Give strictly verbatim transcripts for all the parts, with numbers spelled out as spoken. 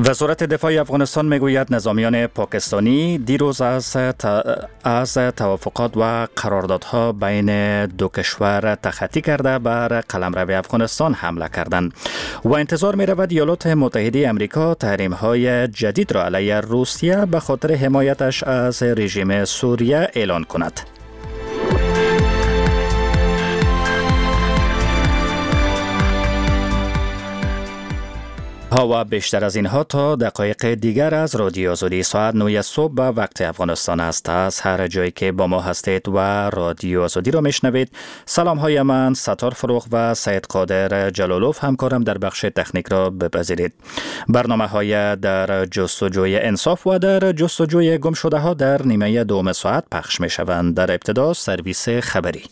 وزارت دفاع افغانستان میگوید نظامیان پاکستانی دیروز از از توافقات و قراردادها بین دو کشور تخطی کرده بر قلمرو افغانستان حمله کردند و انتظار می رود ایالات متحده آمریکا تحریم های جدید را علیه روسیه به خاطر حمایتش از رژیم سوریه اعلان کند. ها و بیشتر از اینها تا دقایق دیگر از رادیو آزادی ساعت نه صبح به وقت افغانستان است. از هر جایی که با ما هستید و رادیو آزادی را میشنوید، سلام های من ستار فروغ و سید قادر جلالوف همکارم در بخش تکنیک را بپذیرید. برنامه های در جستجوی انصاف و در جستجوی گم شده ها در نیمه دوم ساعت پخش می شوند. در ابتدا سرویس خبری.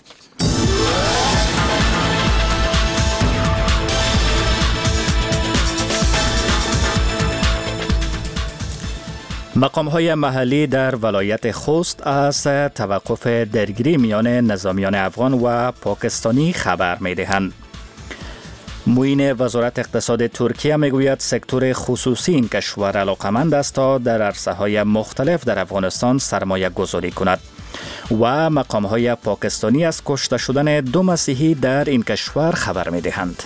مقام‌های محلی در ولایت خوست از توقف درگیری میان نظامیان افغان و پاکستانی خبر می‌دهند. معین وزارت اقتصاد ترکیه میگوید سکتور خصوصی این کشور علاقمند است تا در عرصه‌های مختلف در افغانستان سرمایه گذاری کند و مقام‌های پاکستانی از کشته شدن دو مسیحی در این کشور خبر می‌دهند.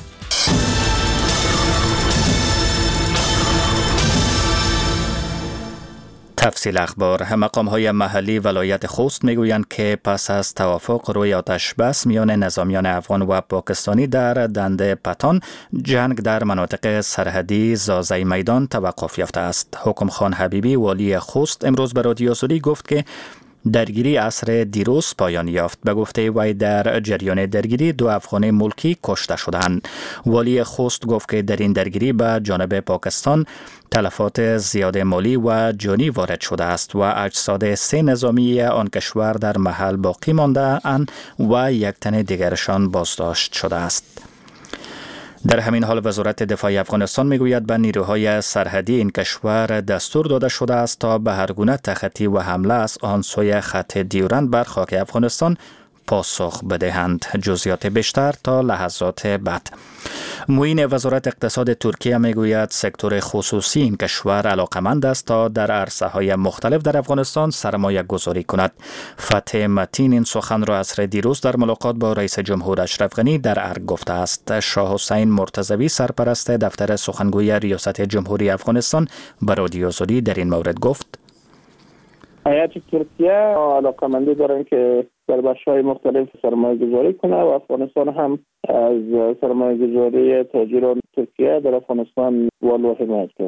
تفصیل اخبار. مقام‌های محلی ولایت خوست میگویند که پس از توافق روی آتش بس میان نظامیان افغان و پاکستانی در دند پتان، جنگ در مناطق سرحدی زازی میدان توقف یافته است. حکم خان حبیبی والی خوست امروز به رادیو آزادی گفت که درگیری عصر دیروز پایان یافت. به گفته وی در جریان درگیری دو افغان ملکی کشته شدند. والی خوست گفت که در این درگیری به جانب پاکستان تلفات زیاد مالی و جانی وارد شده است و اجساد سه نظامی آن کشور در محل باقی مانده اند و یک تن دیگرشان بازداشت شده است. در همین حال وزارت دفاع افغانستان میگوید به نیروهای سرحدی این کشور دستور داده شده است تا به هر گونه تخطی و حمله از آن سوی خط دیورند بر خاک افغانستان پاسخ بدهند. جزئیات بیشتر تا لحظات بعد. معین وزارت اقتصاد ترکیه میگوید سکتور خصوصی این کشور علاقمند است تا در عرصه‌های مختلف در افغانستان سرمایه گذاری کند. فتح متین این سخن را عصر دیروز در ملاقات با رئیس جمهور اشرف غنی در ارگ گفته است. شاه حسین مرتضوی سرپرست دفتر سخنگوی ریاست جمهوری افغانستان به رادیو آزادی در این مورد گفت: هیئت ترکیه علاقه‌مندی دارند که در بخش‌های مختلف سرمایه گذاری کنه و افغانستان هم از سرمایه گذاری تاجران ترکیه در افغانستان والو حمایت کرده.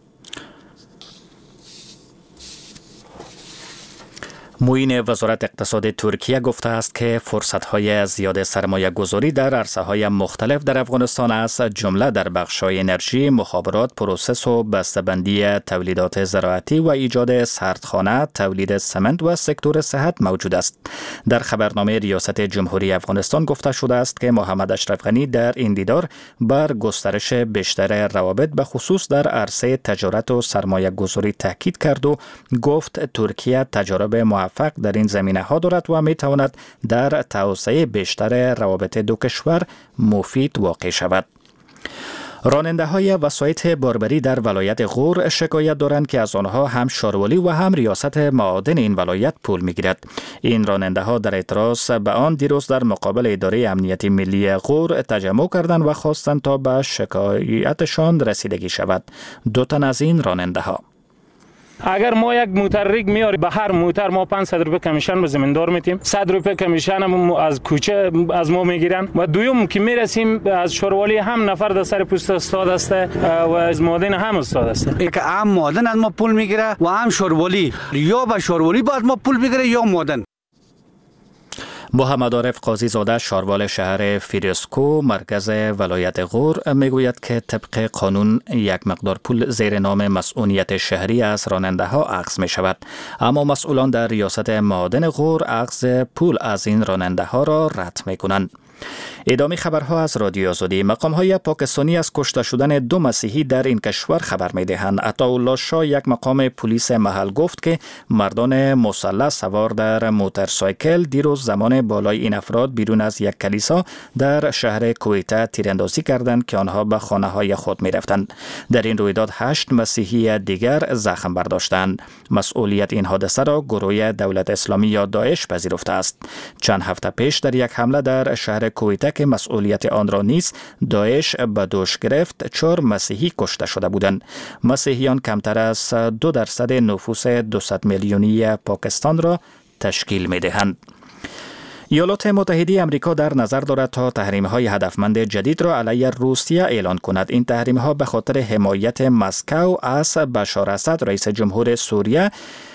معین وزارت اقتصاد ترکیه گفته است که فرصت‌های زیاد سرمایه گذاری در عرصه‌های مختلف در افغانستان است، جمله در بخش‌های انرژی، مخابرات، پروسس و بسته‌بندی تولیدات زراعتی و ایجاد سردخانه، تولید سمنت و سکتور صحت موجود است. در خبرنامه ریاست جمهوری افغانستان گفته شده است که محمد اشرف غنی در این دیدار بر گسترش بیشتر روابط به خصوص در عرصه تجارت و سرمایه گذاری تاکید کرد و گفت ترکیه تجارب موفق در این زمینه ها دارد و می تواند در توسعه بیشتر روابط دو کشور مفید واقع شود. راننده های وسایط باربری در ولایت غور شکایت دارند که از آنها هم شاروالی و هم ریاست معادن این ولایت پول می گیرد. این راننده ها در اعتراض به آن دیروز در مقابل اداره امنیتی ملی غور تجمع کردند و خواستند تا به شکایتشان رسیدگی شود. دو تن از این راننده ها: اگر ما یک متحرک میاری به هر موتر ما پانصد روپیه کمیشن به زمیندار میتیم، صد روپیه کمیشن هم از کوچه از ما میگیرن و دوم که میرسیم از شاروالی هم نفر در سر پوست استاد است و از معادن هم استاد است. یک هم معادن از ما پول میگیره و هم شاروالی، یا به شاروالی باید ما پول بگیره یا معادن. محمد عارف قاضی زاده شاروال شهر فیروسکو مرکز ولایت غور میگوید که طبق قانون یک مقدار پول زیر نام مسئولیت شهری از راننده ها اخذ می شود، اما مسئولان در ریاست معادن غور اخذ پول از این راننده ها را رد می کنند. ادامه خبرها از رادیو آزادی. مقام‌های پاکستانی از کشته شدن دو مسیحی در این کشور خبر می‌دهند. عطاالله شاه، یک مقام پلیس محل، گفت که مردان مسلح سوار در موتورسایکل دیروز زمان بالای این افراد بیرون از یک کلیسا در شهر کویتا تیراندازی کردند که آنها به خانه‌های خود می‌رفتند. در این رویداد هشت مسیحی دیگر زخم برداشتند. مسئولیت این حادثه را گروه دولت اسلامی یا داعش پذیرفته است. چند هفته پیش در یک حمله در شهر کویتا که مسئولیت آن را نیز داعش به دوش گرفت، چهار مسیحی کشته شده بودند. مسیحیان کمتر از دو درصد نفوس دویست میلیونی پاکستان را تشکیل می‌دهند. ایالات متحده آمریکا در نظر دارد تا تحریم‌های هدفمند جدید را علیه روسیه اعلان کند. این تحریم‌ها به خاطر حمایت مسکو از بشار اسد رئیس جمهور سوریه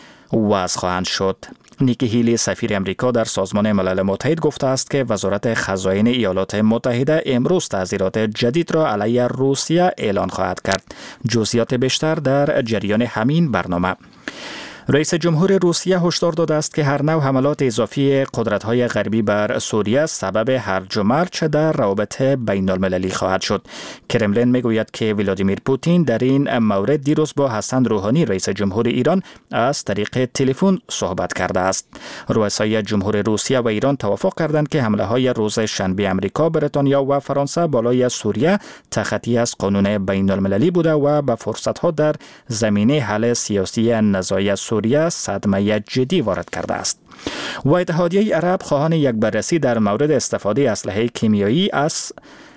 وضع خواهند شد. نیکی هیلی، سفیر امریکا در سازمان ملل متحد، گفته است که وزارت خزائن ایالات متحده امروز تعزیرات جدید را علیه روسیه اعلان خواهد کرد. جزئیات بیشتر در جریان همین برنامه. رئیس جمهور روسیه هشدار داده است که هر نوع حملات اضافی قدرت‌های غربی بر سوریه سبب هرج و مرج در روابط بین المللی خواهد شد. کرملین میگوید که ولادیمیر پوتین در این مورد دیروز با حسن روحانی رئیس جمهور ایران از طریق تلفن صحبت کرده است. رؤسای جمهور روسیه و ایران توافق کردند که حمله‌های روز شنبه آمریکا، بریتانیا و فرانسه بالای سوریه تخطی از قانون بین المللی بوده و به فرصت‌ها در زمینه حل سیاسی نزاع سوریه صدمه جدی وارد کرده است. و اتحادیه عرب خواهان یک بررسی در مورد استفاده اسلحه کیمیایی از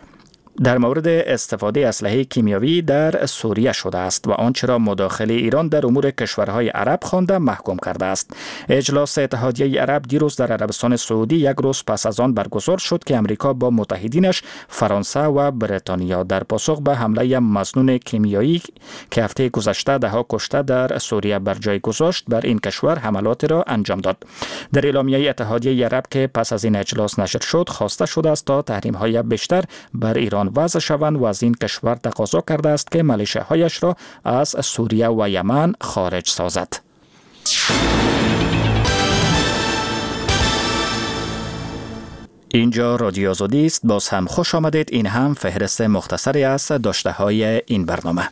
در مورد استفاده اسلحه کیمیایی در سوریه شده است و آنچه را مداخله ایران در امور کشورهای عرب خوانده محکوم کرده است. اجلاس اتحادیه عرب دیروز در عربستان سعودی یک روز پس از آن برگزار شد که امریکا با متحدینش فرانسه و بریتانیا در پاسخ به حمله مظنون کیمیایی که هفته گذشته ده ها کشته در سوریه بر جای گذاشت بر این کشور حملات را انجام داد. در اعلامیه اتحادیه عرب که پس از این اجلاس نشر شد، خواسته شده است تا تحریم‌های بیشتر بر ایران وضع شوند و از این کشور تقاضا کرده است که ملیشه‌هایش را از سوریه و یمن خارج سازد. اینجا رادیو آزادی است. باز هم خوش آمدید. این هم فهرست مختصری از داشته‌های این برنامه.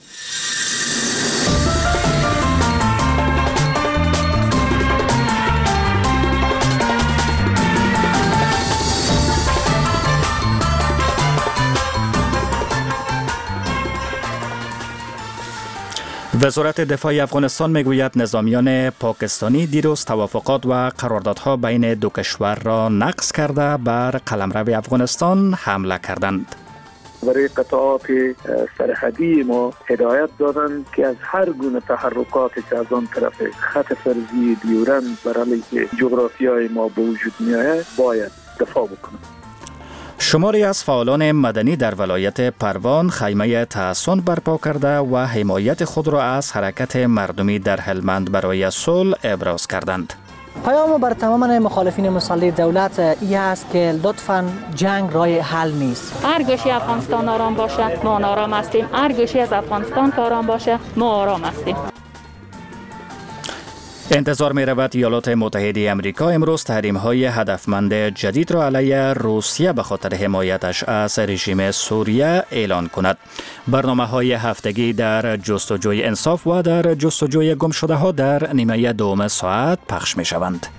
وزارت دفاع افغانستان میگوید نظامیان پاکستانی دیروز توافقات و قراردادها بین دو کشور را نقض کرده بر قلمرو افغانستان حمله کردند. برای قطعات سرحدی ما هدایت دادند که از هر گونه تحرکاتی که از آن طرف خط فرضی دیورند بر علیه جغرافیای ما به وجود میآید باید دفاع بکنند. شماری از فعالان مدنی در ولایت پروان خیمه تحصن برپا کرده و حمایت خود را از حرکت مردمی در هلمند برای صلح ابراز کردند. پیام بر تمام مخالفین مسلح دولت این است که لطفاً جنگ راه حل نیست. هر گوشه افغانستان آرام باشه ما آرام هستیم، هر گوشه از افغانستان آرام باشه ما آرام هستیم. انتظار می رود ایالات متحده آمریکا امروز تحریم‌های هدفمند جدید را علیه روسیه به خاطر حمایتش از رژیم سوریه اعلان کند. برنامه‌های هفتگی در جستجوی انصاف و در جستجوی گمشده‌ها در نیمه دوم ساعت پخش می شوند.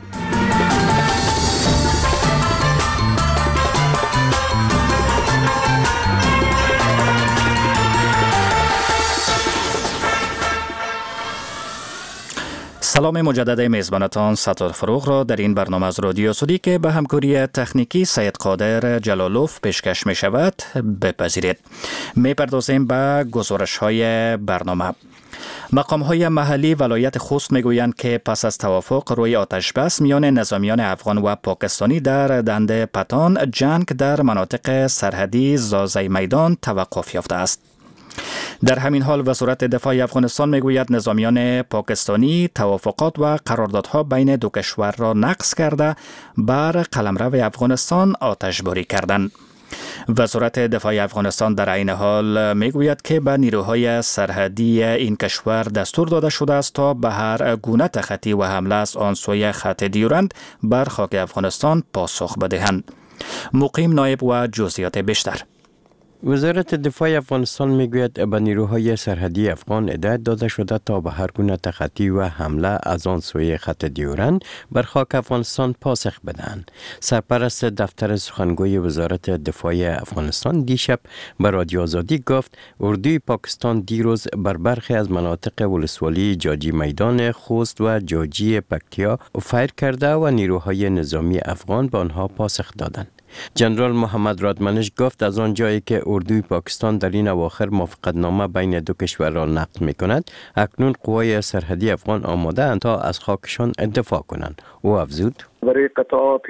سلام مجدد میزبانتان ستار فروغ را در این برنامه از رادیو آزادی که به همکاری تکنیکی سید قادر جلالوف پیشکش می شود بپذیرید. می پردازیم به گزارش های برنامه. مقام های محلی ولایت خوست می گویند که پس از توافق روی آتش بس میان نظامیان افغان و پاکستانی در دنده پتان، جنگ در مناطق سرحدی زازی میدان توقف یافته است. در همین حال وزارت دفاع افغانستان میگوید نظامیان پاکستانی توافقات و قراردادها بین دو کشور را نقض کرده بر قلمرو افغانستان آتشباری کردند. وزارت دفاع افغانستان در عین حال میگوید که به نیروهای سرحدی این کشور دستور داده شده است تا به هر گونه تخطی و حمله از آن سوی خط دیورند بر خاک افغانستان پاسخ بدهند. مقیم نایب و جزئیات بیشتر. وزارت دفاع افغانستان میگوید به نیروهای سرحدی افغان هدایت داده شده تا به هر گونه تخطی و حمله از آن سوی خط دیورند بر خاک افغانستان پاسخ بدهند. سرپرست دفتر سخنگوی وزارت دفاع افغانستان دیشب به رادیو آزادی گفت اردوی پاکستان دیروز بر برخی از مناطق ولسوالی جاجی میدان خوست و جاجی پکتیا فایر کرده و نیروهای نظامی افغان به آنها پاسخ دادند. جنرال محمد رادمنش گفت از آن جایی که اردوی پاکستان در این اواخر موافقتنامه بین دو کشور را نقض می کند، اکنون قوای سرحدی افغان آماده اند تا از خاکشان دفاع کنند. او افزود برای قطعات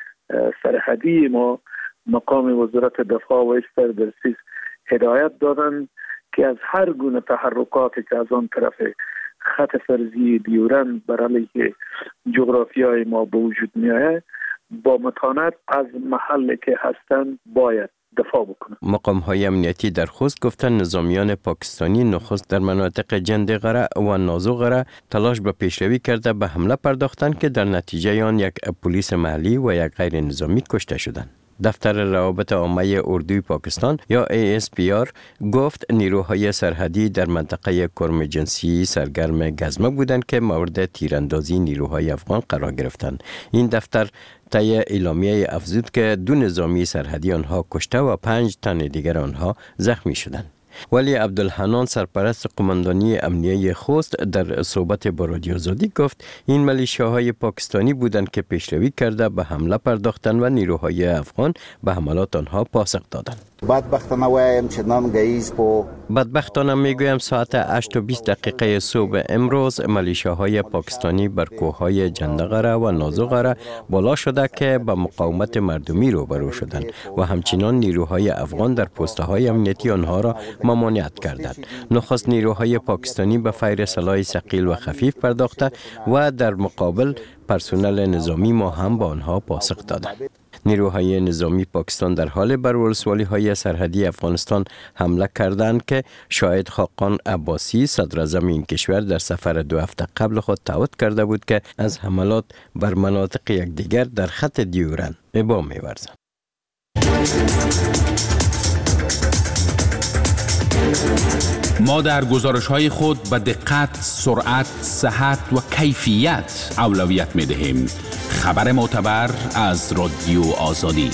سرحدی ما مقام وزارت دفاع و استردرسیس هدایت دادند که از هر گونه تحرکاتی که از آن طرف خط فرضی دیورند بر علیه جغرافیای ما به وجود می آید با متانت از محلی که هستند باید دفاع بکنند. مقام های امنیتی در خوست گفتند نظامیان پاکستانی نخست در مناطق جندقره و نازوغره تلاش به پیشروی کرده به حمله پرداختند که در نتیجه آن یک پلیس محلی و یک غیر نظامی کشته شدند. دفتر روابط عامه اردوی پاکستان یا ای اس پی آر گفت نیروهای سرحدی در منطقه کرم جنسی سرگرم گزمه بودند که مورد تیراندازی نیروهای افغان قرار گرفتند. این دفتر طی اعلامیه افزود که دو نظامی سرحدی آنها کشته و پنج تن دیگر آنها زخمی شدند. ولی عبدالحنان سرپرست قماندانی امنیه خوست در صحبت با رادیو آزادی گفت این ملیشیاهای پاکستانی بودند که پیشروی کرده به حمله پرداختند و نیروهای افغان به حملات آنها پاسخ دادند. بدبختانه وایم چې نن گیز په بدبختانه میگویم ساعت هشت و بیست دقیقه صبح امروز ملیشیاهای پاکستانی بر کوههای جندقره و نازوغره بالا شده که به مقاومت مردمی روبرو شدند و همچنان نیروهای افغان در پست‌های امنیتی آنها را ممانعت کردند. نخست نیروهای پاکستانی به فیر سلاح ثقیل و خفیف پرداخته و در مقابل پرسنل نظامی ما هم به آنها پاسخ دادند. نیروهای نظامی پاکستان در حال بر ولسوالی‌های سرحدی افغانستان حمله کردند که شاهد خاقان عباسی صدر اعظم این کشور در سفر دو هفته قبل خود تعهد کرده بود که از حملات بر مناطق یکدیگر در خط دیورند ابا می‌ورزند. ما در گزارش‌های خود به دقت، سرعت، صحت و کیفیت اولویت می‌دهیم. خبر معتبر از رادیو آزادی.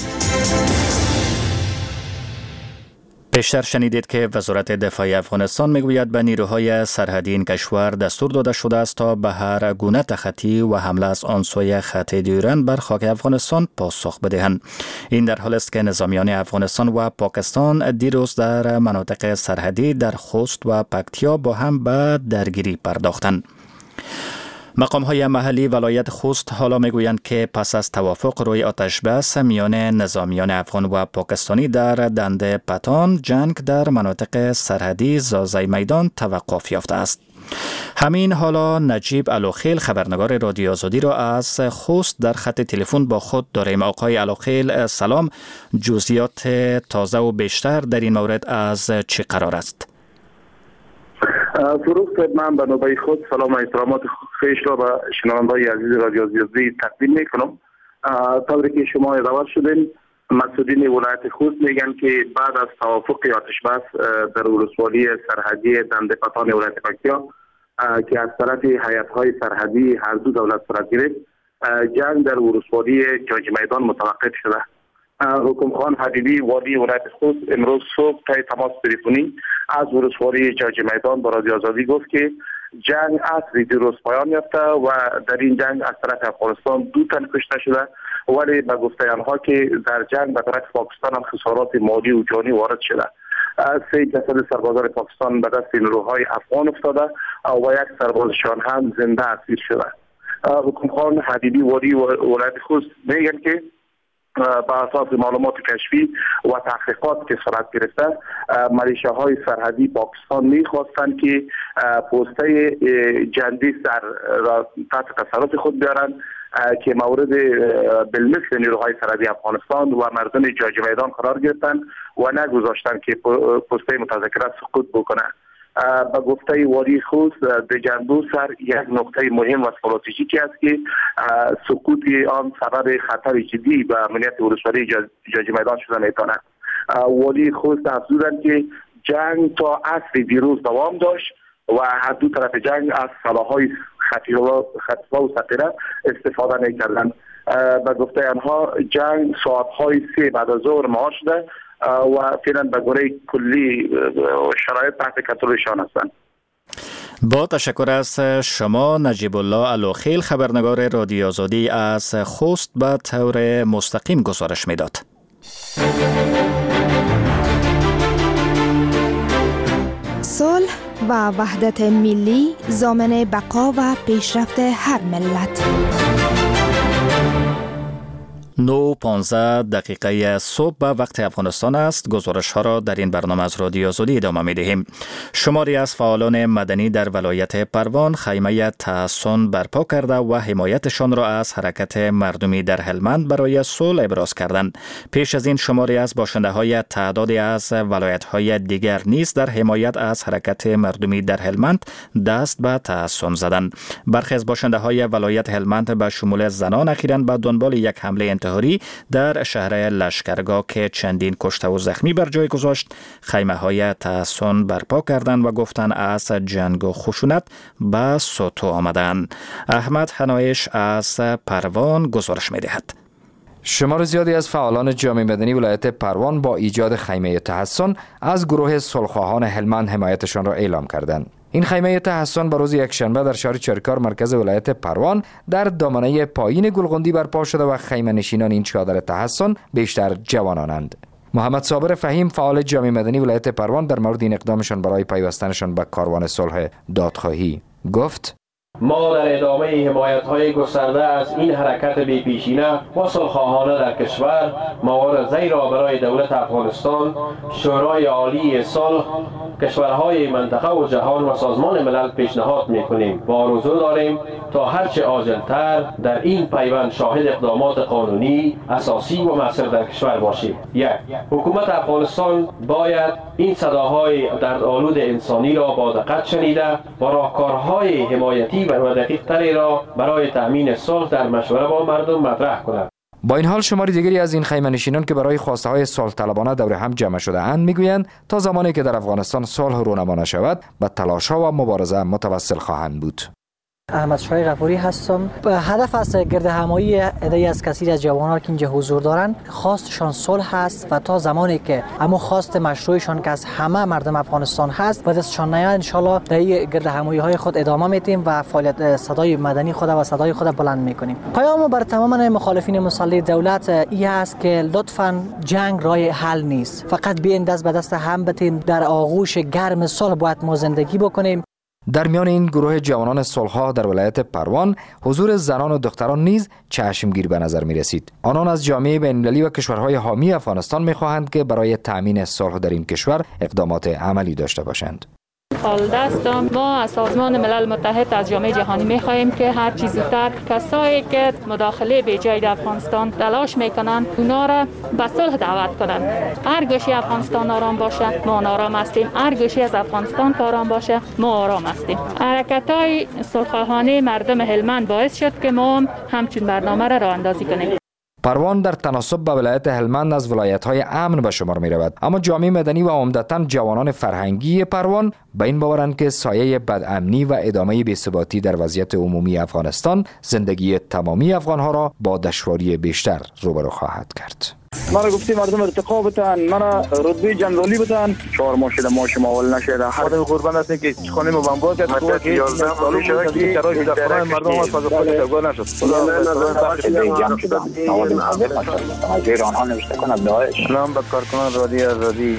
پیشتر شنیدید که وزارت دفاع افغانستان میگوید به نیروهای سرحدی این کشور دستور داده شده است تا به هر گونه تخطی و حمله از آن سوی خط دیورند بر خاک افغانستان پاسخ بدهند. این در حالی است که نظامیان افغانستان و پاکستان دیروز در مناطق سرحدی در خوست و پکتیا با هم به درگیری پرداختند. مقام های محلی ولایت خوست حالا میگویند که پس از توافق روی آتش بس میان نظامیان افغان و پاکستانی در دنده پتان، جنگ در مناطق سرحدی زازای میدان توقف یافته است. همین حالا نجیب علاخیل خبرنگار رادیو آزادی را از خوست در خط تلفن با خود داریم. آقای علاخیل سلام، جزئیات تازه و بیشتر در این مورد از چه قرار است؟ فروخت من به نوبه خود سلام و احترامات خویش را به شنونده‌های عزیز رادیو آزادی تقدیم میکنم. طوری که شما یادآور شدین، مسئولین ولایت خوست میگن که بعد از توافق آتش بس در ولسوالی سرحدی دنده پتان ولایت پکتیا که از طرف هیئت‌های سرحدی هر دو دولت صورت گرفت، جنگ در ولسوالی جاجی میدان متوقف شده. حکم خان حبیبی والی ولایت خوست امروز صبح طی تماس تلفنی از ولسوالی جاجی میدان با رادیو آزادی گفت که جنگ عصری دیروز پایان یافته و در این جنگ از طرف افغانستان دو تن کشته شده، ولی به گفته آنها که در جنگ به طرف پاکستان هم خسارات مالی و جانی وارد شده. سه جسد سربازان پاکستان به دست نیروهای افغان افتاده و یک سربازشان هم زنده اسیر شده. حکم خان حبیبی والی ولایت خوست میگن که با اساس معلومات کشفی و تحقیقات که صورت گرفته، ملیشیاهای سرحدی پاکستان میخواستند که پوسته جندی سر را تحت تصرف خود بیارند که مورد بالمثل نیروهای سرحدی افغانستان و مردم جاجی میدان قرار گرفتند و نگذاشتند که پوسته متذکره سقوط بکنه. به گفته والی خوست در جنبو سر یک نقطه مهم و استراتژیکی است که سقوط آن سبب خطر جدی به امنیت ولسوالی جاجی میدان شده میتواند. والی خوست افزودند که جنگ تا عصر دیروز دوام داشت و هر دو طرف جنگ از سلاح‌های خفیه و ثقیله استفاده می‌کردند. به گفته آنها جنگ ساعت‌های سه بعد از ظهر مهار شده و فعلا به گونه کلی شرایط تحت کنترلشان هستند. با تشکر از شما نجیب الله علوخیل، خبرنگار رادیو آزادی از خوست به طور مستقیم گزارش میداد. صلح و وحدت ملی ضامن بقا و پیشرفت هر ملت. نو پانزده دقیقه صبح به وقت افغانستان است. گزارش ها را در این برنامه از رادیو آزادی ادامه می دهیم. شماری از فعالان مدنی در ولایت پروان خیمه تحسن برپا کرده و حمایتشان را از حرکت مردمی در هلمند برای صلح ابراز کردند. پیش از این شماری از باشنده های تعدادی از ولایت های دیگر نیز در حمایت از حرکت مردمی در هلمند دست به تحسن زدند. برخی از باشنده های ولایت هلمند به شمول زنان اخیراً به دنبال یک حمله انتحاری در شهر لشکرگاه که چندین کشته و زخمی بر جای گذاشت خیمه های تحسن برپا کردند و گفتند از جنگ و خشونت به سطو آمدند. احمد حنایش از پروان گزارش می دهد. شمار زیادی از فعالان جامعه مدنی ولایت پروان با ایجاد خیمه تحسن از گروه صلح‌خواهان هلمند حمایتشان را اعلام کردند. این خیمه تحسن به روز یکشنبه در شهر چرکار مرکز ولایت پروان در دامنه پایین گلغندی برپا شده و خیمه نشینان این چادر تحسن بیشتر جوانانند. محمد صابر فهیم فعال جامعه مدنی ولایت پروان در مورد این اقدامشان برای پیوستنشان به کاروان صلح دادخواهی گفت: ما در ادامه حمایت‌های گسترده از این حرکت بی‌پیشینه و صلح‌خواهانه در کشور موارد زیر را برای دولت افغانستان، شورای عالی صلح، کشورهای منطقه و جهان و سازمان ملل پیشنهاد می‌کنیم و آرزو داریم تا هرچه عاجل‌تر در این پیوند شاهد اقدامات قانونی اساسی و مؤثر در کشور باشیم. یک، حکومت افغانستان باید این صداهای دردآلود انسانی را با دقت شنیده و راهکارهای حمایتی و دقیق تری را برای تأمین صلح در مشوره با مردم مطرح کند. با این حال شماری دیگری از این خیمه نشینان که برای خواسته های صلح طلبانه دور هم جمع شده اند میگویند تا زمانی که در افغانستان صلح رونما نشود به تلاش ها و مبارزه متوسل خواهند بود. احمد شای غفوری هستم. هدف از گرد همایی عده‌ای از کثیر از جوانان که اینجا حضور دارند خواستشان صلح است و تا زمانی که اما خواست مشروعشان که از همه مردم افغانستان هست و دستشان نیاد ان شاء الله در این گرد همایی های خود ادامه میدیم و فعالیت صدای مدنی خود و صدای خود بلند میکنیم. پیام بر تمام مخالفین مسلح دولت این است که لطفاً جنگ راه حل نیست. فقط بیاین دست به دست هم بتیم، در آغوش گرم صلح باید ما زندگی بکنیم. در میان این گروه جوانان صلح‌خواه در ولایت پروان حضور زنان و دختران نیز چشمگیر به نظر می رسید. آنان از جامعه بین‌المللی و کشورهای حامی افغانستان می خواهند که برای تأمین صلح در این کشور اقدامات عملی داشته باشند. دستم ما از سازمان ملل متحد از جامعه جهانی می‌خواهیم که هر چیز زودتر کسایی که مداخله به جای در افغانستان تلاش میکنند اونا را به صلح دعوت کنند. هر گوشه افغانستان آرام باشه ما آرام هستیم، هر گوشه از افغانستان آرام باشه ما آرام هستیم. حرکت‌های صلح‌خواهانه مردم هلمند باعث شد که ما همچین برنامه را راه اندازی کنیم. پروان در تناسب با ولایت هلمند از ولایت‌های امن به شمار می رود، اما جامعه مدنی و عمدتاً جوانان فرهنگی پروان به این باورند که سایه بدامنی و ادامه بی‌ثباتی در وضعیت عمومی افغانستان زندگی تمامی افغان‌ها را با دشواری بیشتر روبرو خواهد کرد. مرا گفتی مردم ارتقا بتن، مرا رتبه جنرالی بتن، چهار ماه شده ماه شما اول نشده. خدا قربان هستیم که خانه ما بمبار کرد تو که یازده سال شده که چرا در خانه مردم از فاز خود تگور نشد. از ایران ها نوشته کنند داعش. سلام به کارکنان رادیو آزادی.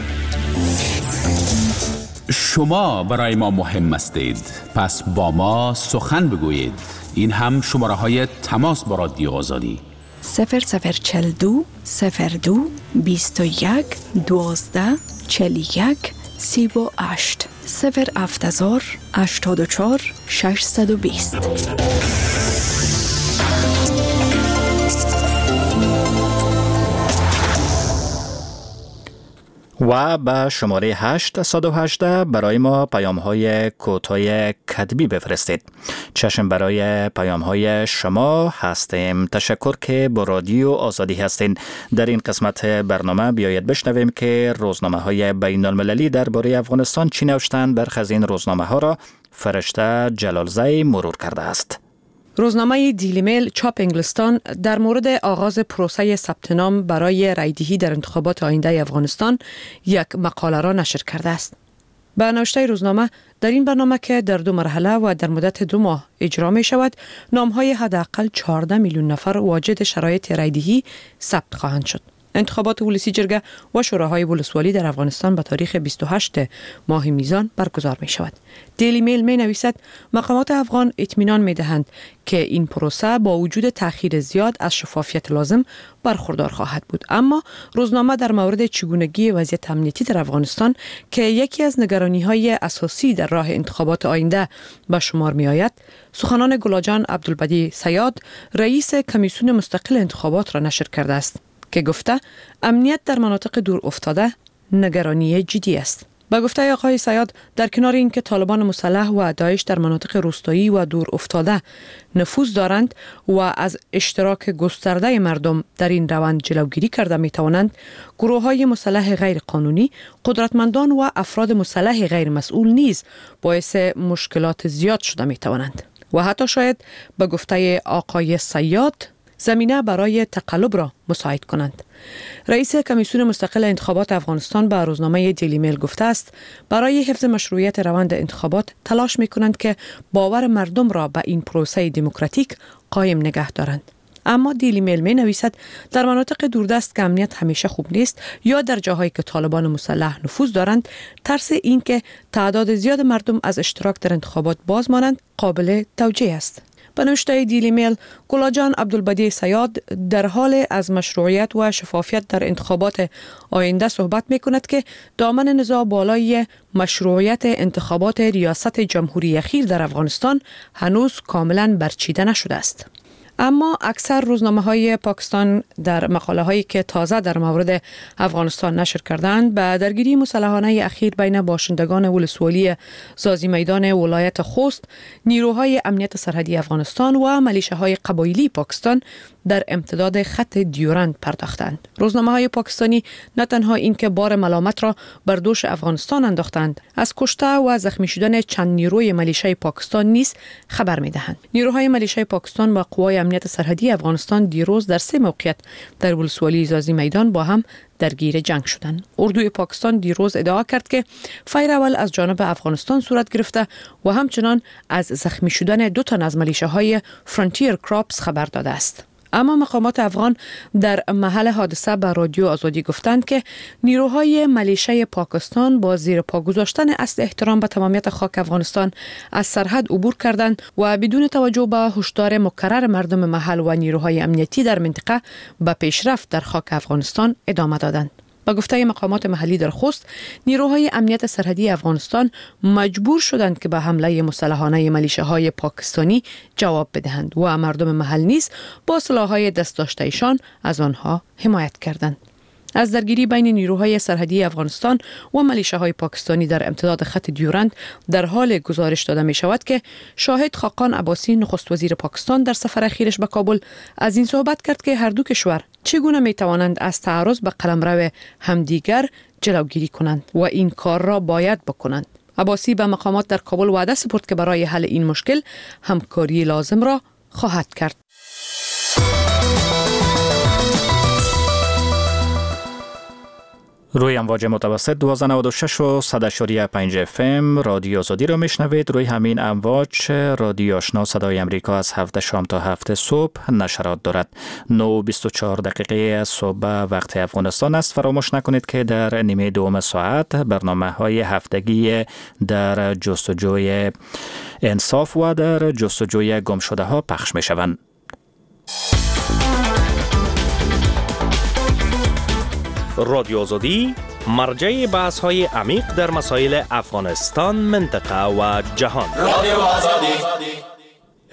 شما برای ما مهم هستید، پس با ما سخن بگویید. این هم شماره های تماس با رادیو آزادی: صفر صفر چل دو صفر دو بیست و یک دوازده چل یک سی و هشت صفر هفت هزار هشتاد و چهار ششصد و بیست. و به شماره هشت صد و هجده برای ما پیام های کوتاه کتبی بفرستید. چشم برای پیام های شما هستیم. تشکر که با رادیو آزادی هستین. در این قسمت برنامه بیایید بشنویم که روزنامه های بین المللی درباره افغانستان چی نوشتند. برخی از این روزنامه ها را فرشته جلالزی مرور کرده است. روزنامه دیلی میل چاپ انگلستان در مورد آغاز پروسه ثبت نام برای رایدهی در انتخابات آینده افغانستان یک مقاله را نشر کرده است. به نوشته روزنامه، در این برنامه که در دو مرحله و در مدت دو ماه اجرا می شود، نام‌های حداقل چهارده میلیون نفر واجد شرایط رایدهی ثبت خواهند شد. انتخابات ولسی جرگه و شوراهای ولسوالی در افغانستان به تاریخ بیست و هشتم ماه میزان برگزار می شود. دیلی میل می نویسد مقامات افغان اطمینان می دهند که این پروسه با وجود تأخیر زیاد از شفافیت لازم برخوردار خواهد بود. اما روزنامه در مورد چگونگی وضعیت امنیتی در افغانستان که یکی از نگرانی‌های اساسی در راه انتخابات آینده به شمار می آید، سخنان گلاجان عبدالبدی سیاد، رئیس کمیسیون مستقل انتخابات را نشر کرده است که گفته امنیت در مناطق دور افتاده نگرانی جدی است. با گفته آقای سیاد، در کنار اینکه طالبان مسلح و داعش در مناطق روستایی و دور افتاده نفوذ دارند و از اشتراک گسترده مردم در این روند جلوگیری کرده می توانند، گروه‌های مسلح غیر قانونی، قدرتمندان و افراد مسلح غیر مسئول نیز باعث مشکلات زیاد شده می توانند و حتی شاید به گفته آقای سیاد زمینه برای تقلب را مساعد کنند. رئیس کمیسیون مستقل انتخابات افغانستان به روزنامه دیلی میل گفته است برای حفظ مشروعیت روند انتخابات تلاش می کنند که باور مردم را به این پروسه دموکراتیک قایم نگه دارند. اما دیلی میل می نویسد در مناطق دوردست که امنیت همیشه خوب نیست یا در جاهایی که طالبان مسلح نفوذ دارند، ترس این که تعداد زیاد مردم از اشتراک در انتخابات باز مانند قابل توجیه است. به نوشته دیلی میل، گلاجان عبدالبدی سیاد در حال از مشروعیت و شفافیت در انتخابات آینده صحبت می کند که دامن نزاع بالای مشروعیت انتخابات ریاست جمهوری اخیر در افغانستان هنوز کاملا برچیده نشده است. اما اکثر روزنامه‌های پاکستان در مقاله‌هایی که تازه در مورد افغانستان نشر کردند به درگیری مسلحانه اخیر بین باشندگان ولسوالی زازی میدان ولایت خوست، نیروهای امنیت سرحدی افغانستان و ملیشه‌های قبایلی پاکستان در امتداد خط دیورند پرداختند. روزنامه‌های پاکستانی نه تنها اینکه بار ملامت را بر دوش افغانستان انداختند، از کشته و زخمی شدن چند نیروی ملیشه پاکستان نیز خبر می‌دهند. نیروهای ملیشه پاکستان و قوای امنیت سرحدی افغانستان دیروز در سه موقعیت در ولسوالی زازی میدان با هم درگیر جنگ شدند. اردوی پاکستان دیروز ادعا کرد که فایر اول از جانب افغانستان صورت گرفته و همچنان از زخمی شدن دو تن از ملیشه‌های فرانتیر کراپس خبر داده است. اما مقامات افغان در محل حادثه به رادیو آزادی گفتند که نیروهای ملیشه پاکستان با زیر پا گذاشتن اصل احترام به تمامیت خاک افغانستان از سرحد عبور کردند و بدون توجه به هشدار مکرر مردم محل و نیروهای امنیتی در منطقه به پیشرفت در خاک افغانستان ادامه دادند. با گفته مقامات محلی در خوست، نیروهای امنیت سرحدی افغانستان مجبور شدند که به حمله مسلحانه ملیشه‌های پاکستانی جواب بدهند و مردم محل نیز با سلاح‌های دست داشته‌شان از آنها حمایت کردند. از درگیری بین نیروهای سرحدی افغانستان و ملیشه‌های پاکستانی در امتداد خط دیورند در حال گزارش داده می شود که شاهد خاقان عباسی نخست وزیر پاکستان در سفر اخیرش به کابل از این صحبت کرد که هر دو کشور چگونه می توانند از تعرض به قلمرو همدیگر جلوگیری کنند و این کار را باید بکنند. عباسی به مقامات در کابل وعده سپرد که برای حل این مشکل همکاری لازم را خواهد کرد. روی امواج متوسط دویست و نود و شش و صد و پنج اف ام رادیو آزادی را میشنوید. روی همین امواج رادیو آشنا صدای امریکا از هفت شام تا هفت صبح نشرات دارد. نه و بیست و چهار دقیقه صبح وقت افغانستان است. فراموش نکنید که در نیمه دوم ساعت برنامه های هفتگی در جستجوی انصاف و در جستجوی گم شده ها پخش می شوند. رادیو آزادی مرجع بحث های عمیق در مسائل افغانستان، منطقه و جهان. رادیو آزادی.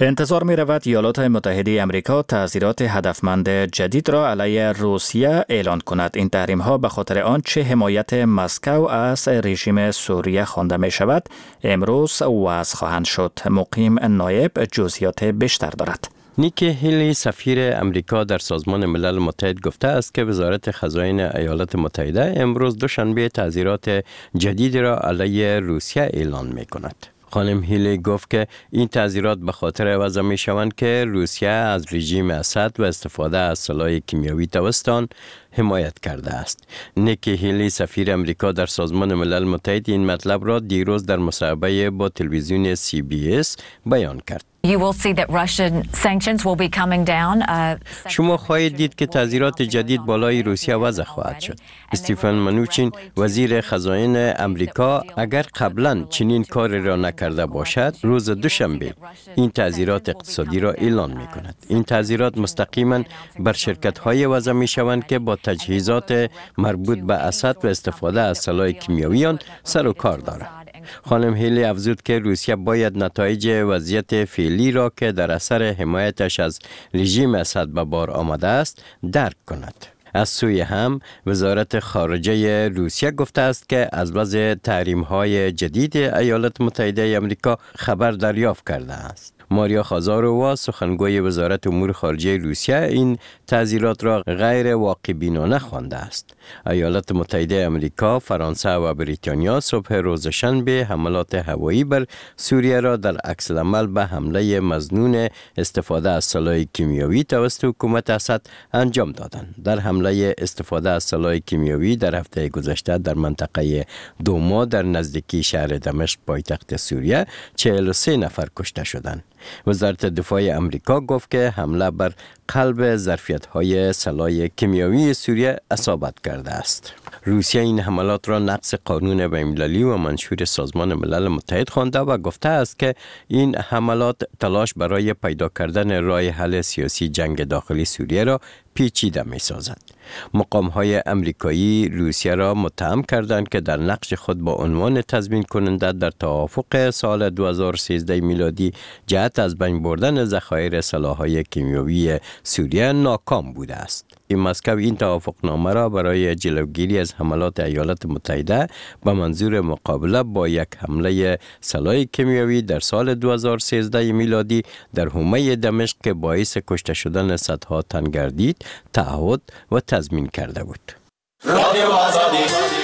انتظار می رود ایالات متحده آمریکا تعزیرات هدفمند جدید را علیه روسیه اعلان کند. این تحریم ها به خاطر آنچه حمایت مسکو از رژیم سوریه خوانده می شود امروز وضع خواهند شد. مقیم نایب جزئیات بیشتر دارد. نیکی هیلی سفیر امریکا در سازمان ملل متحد گفته است که وزارت خزاین ایالات متحده امروز دوشنبه تعزیرات جدید را علیه روسیه اعلان می کند. خانم هیلی گفت که این تعزیرات به خاطر وضع می شوند که روسیه از رژیم اسد و استفاده از سلاح کیمیاوی توسط آن حمایت کرده است. نیکی هیلی سفیر امریکا در سازمان ملل متحد این مطلب را دیروز در مصاحبه با تلویزیون سی بی اس بیان کرد. You will see that Russian sanctions will be coming down. Uh, شما خواهید دید که تعزیرات جدید بالای روسیه وضع خواهد شد. استیفن منوچین وزیر خزاین امریکا اگر قبلا چنین کاری را نکرده باشد روز دوشنبه این تعزیرات اقتصادی را اعلان می کند. این تعزیرات مستقیما بر شرکت های وضع می شوند که با تجهیزات مربوط به اسد و استفاده از سلاح کیمیاوی آن سر و کار دارد. خانم هیلی افزود که روسیه باید نتایج وضعیت فعلی را که در اثر حمایتش از رژیم اسد به بار آمده است درک کند. از سوی هم وزارت خارجه روسیه گفته است که از وضع تحریم‌های جدید ایالات متحده آمریکا خبر دریافت کرده است. ماریا خازاروا سخنگوی وزارت امور خارجه روسیه این تعزیرات را غیر واقع بینانه خوانده است. ایالات متحده آمریکا، فرانسه و بریتانیا صبح روز شنبه حملات هوایی بر سوریه را در عکس العمل به حمله مظنون استفاده از سلاح کیمیاوی توسط حکومت اسد انجام دادند. در حمله استفاده از سلاح کیمیاوی در هفته گذشته در منطقه دوما در نزدیکی شهر دمشق پایتخت سوریه چهل و سه نفر کشته شدند. وزارت دفاع امریکا گفت که حمله بر قلب ظرفیت‌های سلاح کیمیاوی سوریه اصابت کرده است. روسیه این حملات را نقض قانون بین‌المللی و منشور سازمان ملل متحد خوانده و گفته است که این حملات تلاش برای پیدا کردن راه حل سیاسی جنگ داخلی سوریه را پیچیده می سازد. مقام های امریکایی روسیه را متهم کردند که در نقش خود با عنوان تضمین کننده در توافق سال دو هزار و سیزده میلادی جهت از بین بردن ذخایر سلاح‌های کیمیاوی سوریه ناکام بوده است. این مسکو این توافقنامه را برای جلوگیری از حملات ایالات متحده به منظور مقابله با یک حمله سلاح کیمیاوی در سال دو هزار و سیزده میلادی در حومه دمشق که باعث کشته شدن صدها تن گردید تعهد و تضمین کرده بود. رادیو آزادی.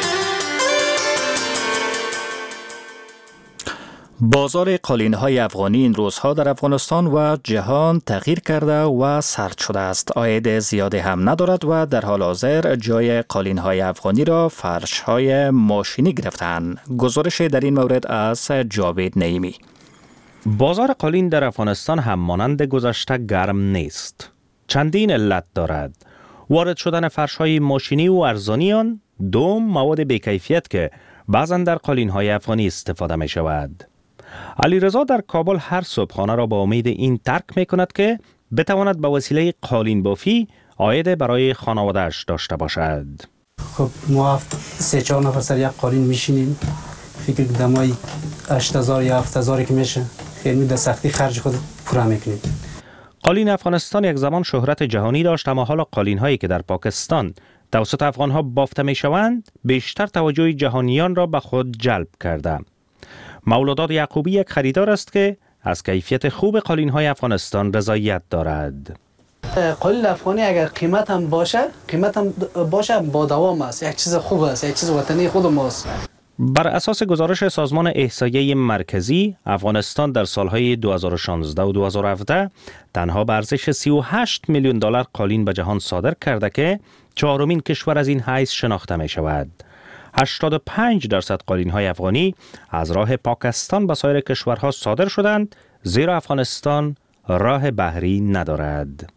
بازار قالین‌های افغانی این روزها در افغانستان و جهان تغییر کرده و سرد شده است. عاید زیادی هم ندارد و در حال حاضر جای قالین‌های افغانی را فرش‌های ماشینی گرفتند. گزارش در این مورد از جاوید نعیمی. بازار قالین در افغانستان هم مانند گذشته گرم نیست. چندین علت دارد. وارد شدن فرش‌های ماشینی و ارزانی آن، دوم مواد بی‌کیفیت که بعضاً در قالین‌های افغانی استفاده می شود. علیرضا در کابل هر صبحانه را با امید این ترک می کند که بتواند به وسیله قالین بافی عاید برای خانواده‌اش داشته باشد. خب ما سه چهار نفر سر یک قالین میشینیم، فکر دمای هشت هزار یا هفت هزار که میشه، خیلی در سختی خرج خود پورا میکنیم. قالین افغانستان یک زمان شهرت جهانی داشت، اما حالا قالین هایی که در پاکستان توسط افغان ها بافته می شوند بیشتر توجه جهانیان را به خود جلب کرده. مولوداد یعقوبی یک خریدار است که از کیفیت خوب قالین های افغانستان رضایت دارد. قالین افغانی اگر قیمت هم باشه، قیمت هم باشه با دوام است، یک چیز خوب است، یک چیز وطنی خود ماست. بر اساس گزارش سازمان احصایه مرکزی، افغانستان در سالهای دو هزار و شانزده و دو هزار و هفده تنها به ارزش سی و هشت میلیون دلار قالین به جهان صادر کرده که چهارمین کشور از این حیث شناخته می شود. هشتاد و پنج درصد قالین های افغانی از راه پاکستان به سایر کشورها صادر شدند، زیرا افغانستان راه بحری ندارد.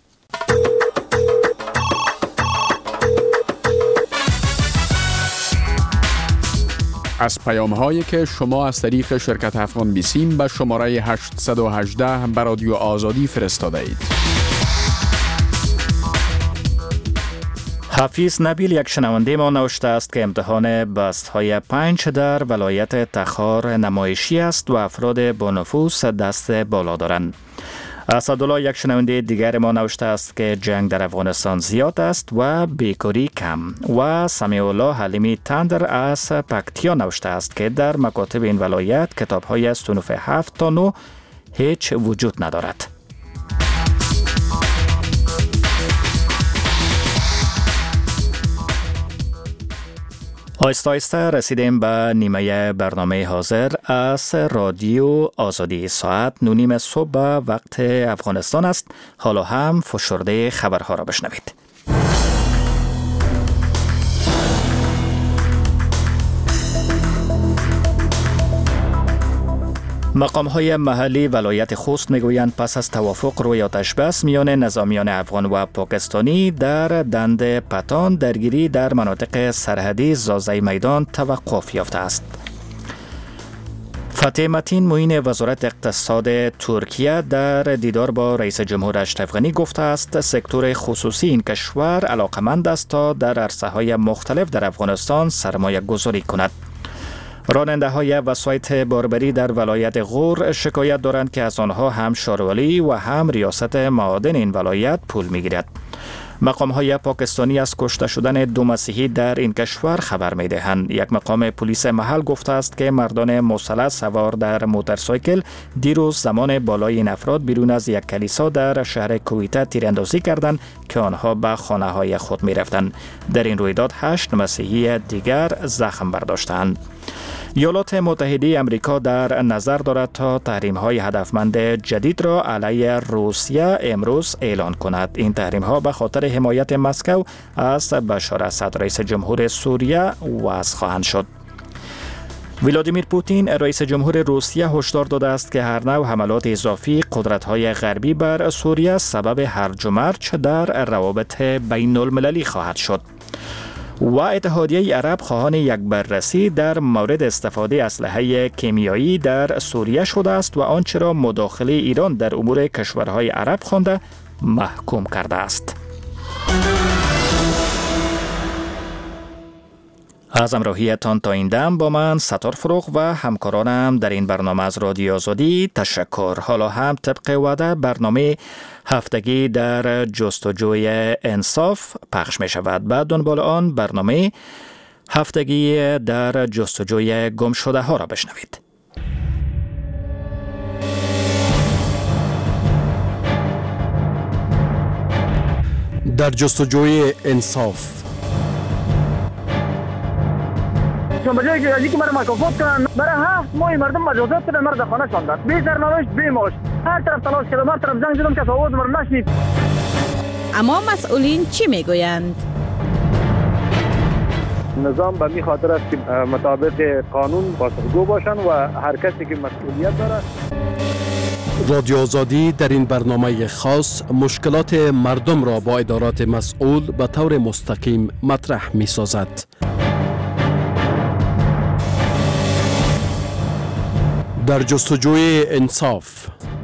از پیام هایی که شما از طریق شرکت افغان بیسیم به شماره هشت یک هشت به رادیو آزادی فرستاده اید. حفیظ نبیل یک شنونده ما نوشته است که امتحان بست های پنج در ولایت تخار نمایشی است و افراد با نفوذ دست بالا دارند. اسدالله یک شنونده دیگر ما نوشته است که جنگ در افغانستان زیاد است و بیکاری کم. و سمیع الله حلیمی تندر از پکتیا نوشته است که در مکاتب این ولایت کتاب های صنف هفت تا نه هیچ وجود ندارد. آیسته آیسته رسیدیم به نیمه برنامه حاضر از رادیو آزادی. ساعت نو نیم صبح به وقت افغانستان است. حالا هم فشرده خبرها را بشنوید. مقام‌های محلی ولایت خوست میگویند پس از توافق روی آتش بس میان نظامیان افغان و پاکستانی در دند پتان درگیری در مناطق سرحدی زازای میدان توقف یافته است. فتح متین معین وزارت اقتصاد ترکیه در دیدار با رئیس جمهور اشرف غنی گفته است سکتور خصوصی این کشور علاقمند است تا در عرصه‌های مختلف در افغانستان سرمایه گذاری کند. راننده های وسایط باربری در ولایت غور شکایت دارند که از آنها هم شاروالی و هم ریاست معادن این ولایت پول می گیرد. مقام های پاکستانی از کشته شدن دو مسیحی در این کشور خبر می دهند. یک مقام پلیس محل گفته است که مردان مسلح سوار در موتورسایکل دیروز زمان بالای این افراد بیرون از یک کلیسا در شهر کویته تیراندازی کردند که آنها به خانه های خود می رفتند. در این رویداد هشت مسیحی دیگر زخم برداشتند. ایالات متحده آمریکا در نظر دارد تا تحریم‌های هدفمند جدید را علیه روسیه امروز اعلان کند. این تحریم‌ها به خاطر حمایت مسکو از بشار اسد رئیس جمهور سوریه وضع خواهند شد. ولادیمیر پوتین رئیس جمهور روسیه هشدار داده است که هر نوع حملات اضافی قدرت‌های غربی بر سوریه سبب هرج و مرج در روابط بین المللی خواهد شد. و اتحادیه عرب خواهان یک بررسی در مورد استفاده اسلحه کیمیایی در سوریه شده است و آنچه را مداخله ایران در امور کشورهای عرب خوانده محکوم کرده است. از همراهیتان تا این دم با من ستار فروغ و همکارانم در این برنامه از رادیو آزادی تشکر. حالا هم طبق وعده برنامه هفتگی در جستجوی انصاف پخش می شود. بعد دنبال آن برنامه هفتگی در جستجوی گم شده ها را بشنوید. در جستجوی انصاف چون به جایی که از اینکه مرا مکافات کنن برای هفت ماه مردم مجازات کردن مرا در خانه شاندن بی سرنوشت بی معاش هر طرف تلاش کردم هر طرف زنگ زدم کس آواز مرا نشنید. اما مسئولین چی میگویند؟ نظام به می خاطر است که مطابق قانون پاسخگو باشند و هر کسی که مسئولیت داره. رادیو آزادی در این برنامه خاص مشکلات مردم را با ادارات مسئول به طور مستقیم مطرح می سازد. در جستجوی انصاف.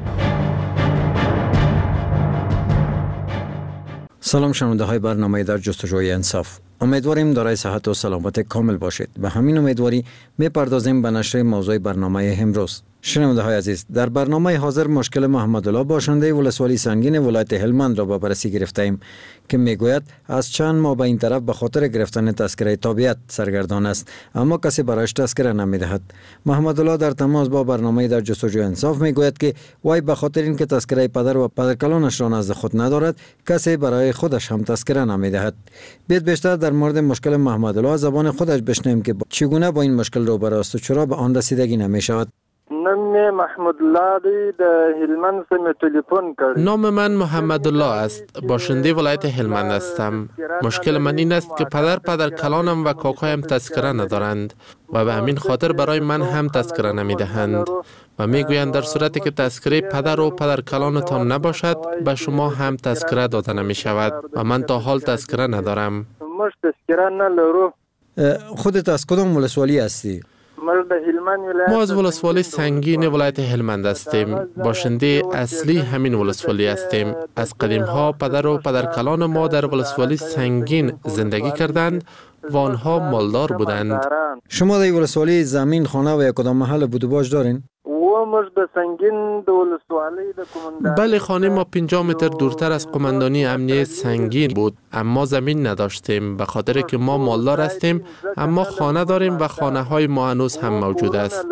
سلام شنونده های برنامه در جستجوی انصاف. امیدواریم دارای صحت و سلامت کامل باشید و همین امیدواری میپردازیم به نشر موضوع برنامه امروز. شنونده های عزیز، در برنامه حاضر مشکل محمد الله باشنده ولسوالی سنگین ولایت هلمند را به بررسی گرفتیم که میگوید از چند ماه به این طرف به خاطر گرفتن تذکره تابعیت سرگردان است اما کسی برایش تذکره نمیدهد. محمد الله در تماس با برنامه در جستجوی انصاف میگوید که وای به خاطر اینکه تذکره پدر و پدرکلانش را نزد خود ندارد کسی برای خودش هم تذکره نمیدهد. بیت بیشتر در مورد مشکل محمد الله زبان خودش بشنویم که چگونه با این مشکل روبرو است و چرا به آن رسیدگی نمیشود. نام محمد الله دی در هلمند سم تلفن کرد. نام من محمد الله است. باشنده ولایت هلمند هستم. مشکل من این است که پدر پدر کلانم و کاکایم تذکره ندارند و به همین خاطر برای من هم تذکره نمیدهند و میگویند در صورتی که تذکره پدر و پدر کلانتان نباشد به شما هم تذکره داده نمی شود و من تا حال تذکره ندارم. مش تذکره ندارم. خودت از کدام ولسوالی هستی؟ ما از ولسوالی سنگین ولایت هلمند هستیم. باشنده اصلی همین ولسوالی هستیم. از قدیم ها پدر و پدرکلان ما در ولسوالی سنگین زندگی کردند و آنها مالدار بودند. شما در ولسوالی زمین، خانه و یک کدام محل بود و باش دارین؟ و مش د سنگین د ولسوالی د قومندان بله، خانه ما پنجاه متر دورتر از قماندانی امنیه سنگین بود، اما زمین نداشتیم به خاطر که ما مالدار هستیم، اما خانه داریم و خانه های ما هنوز هم موجود است.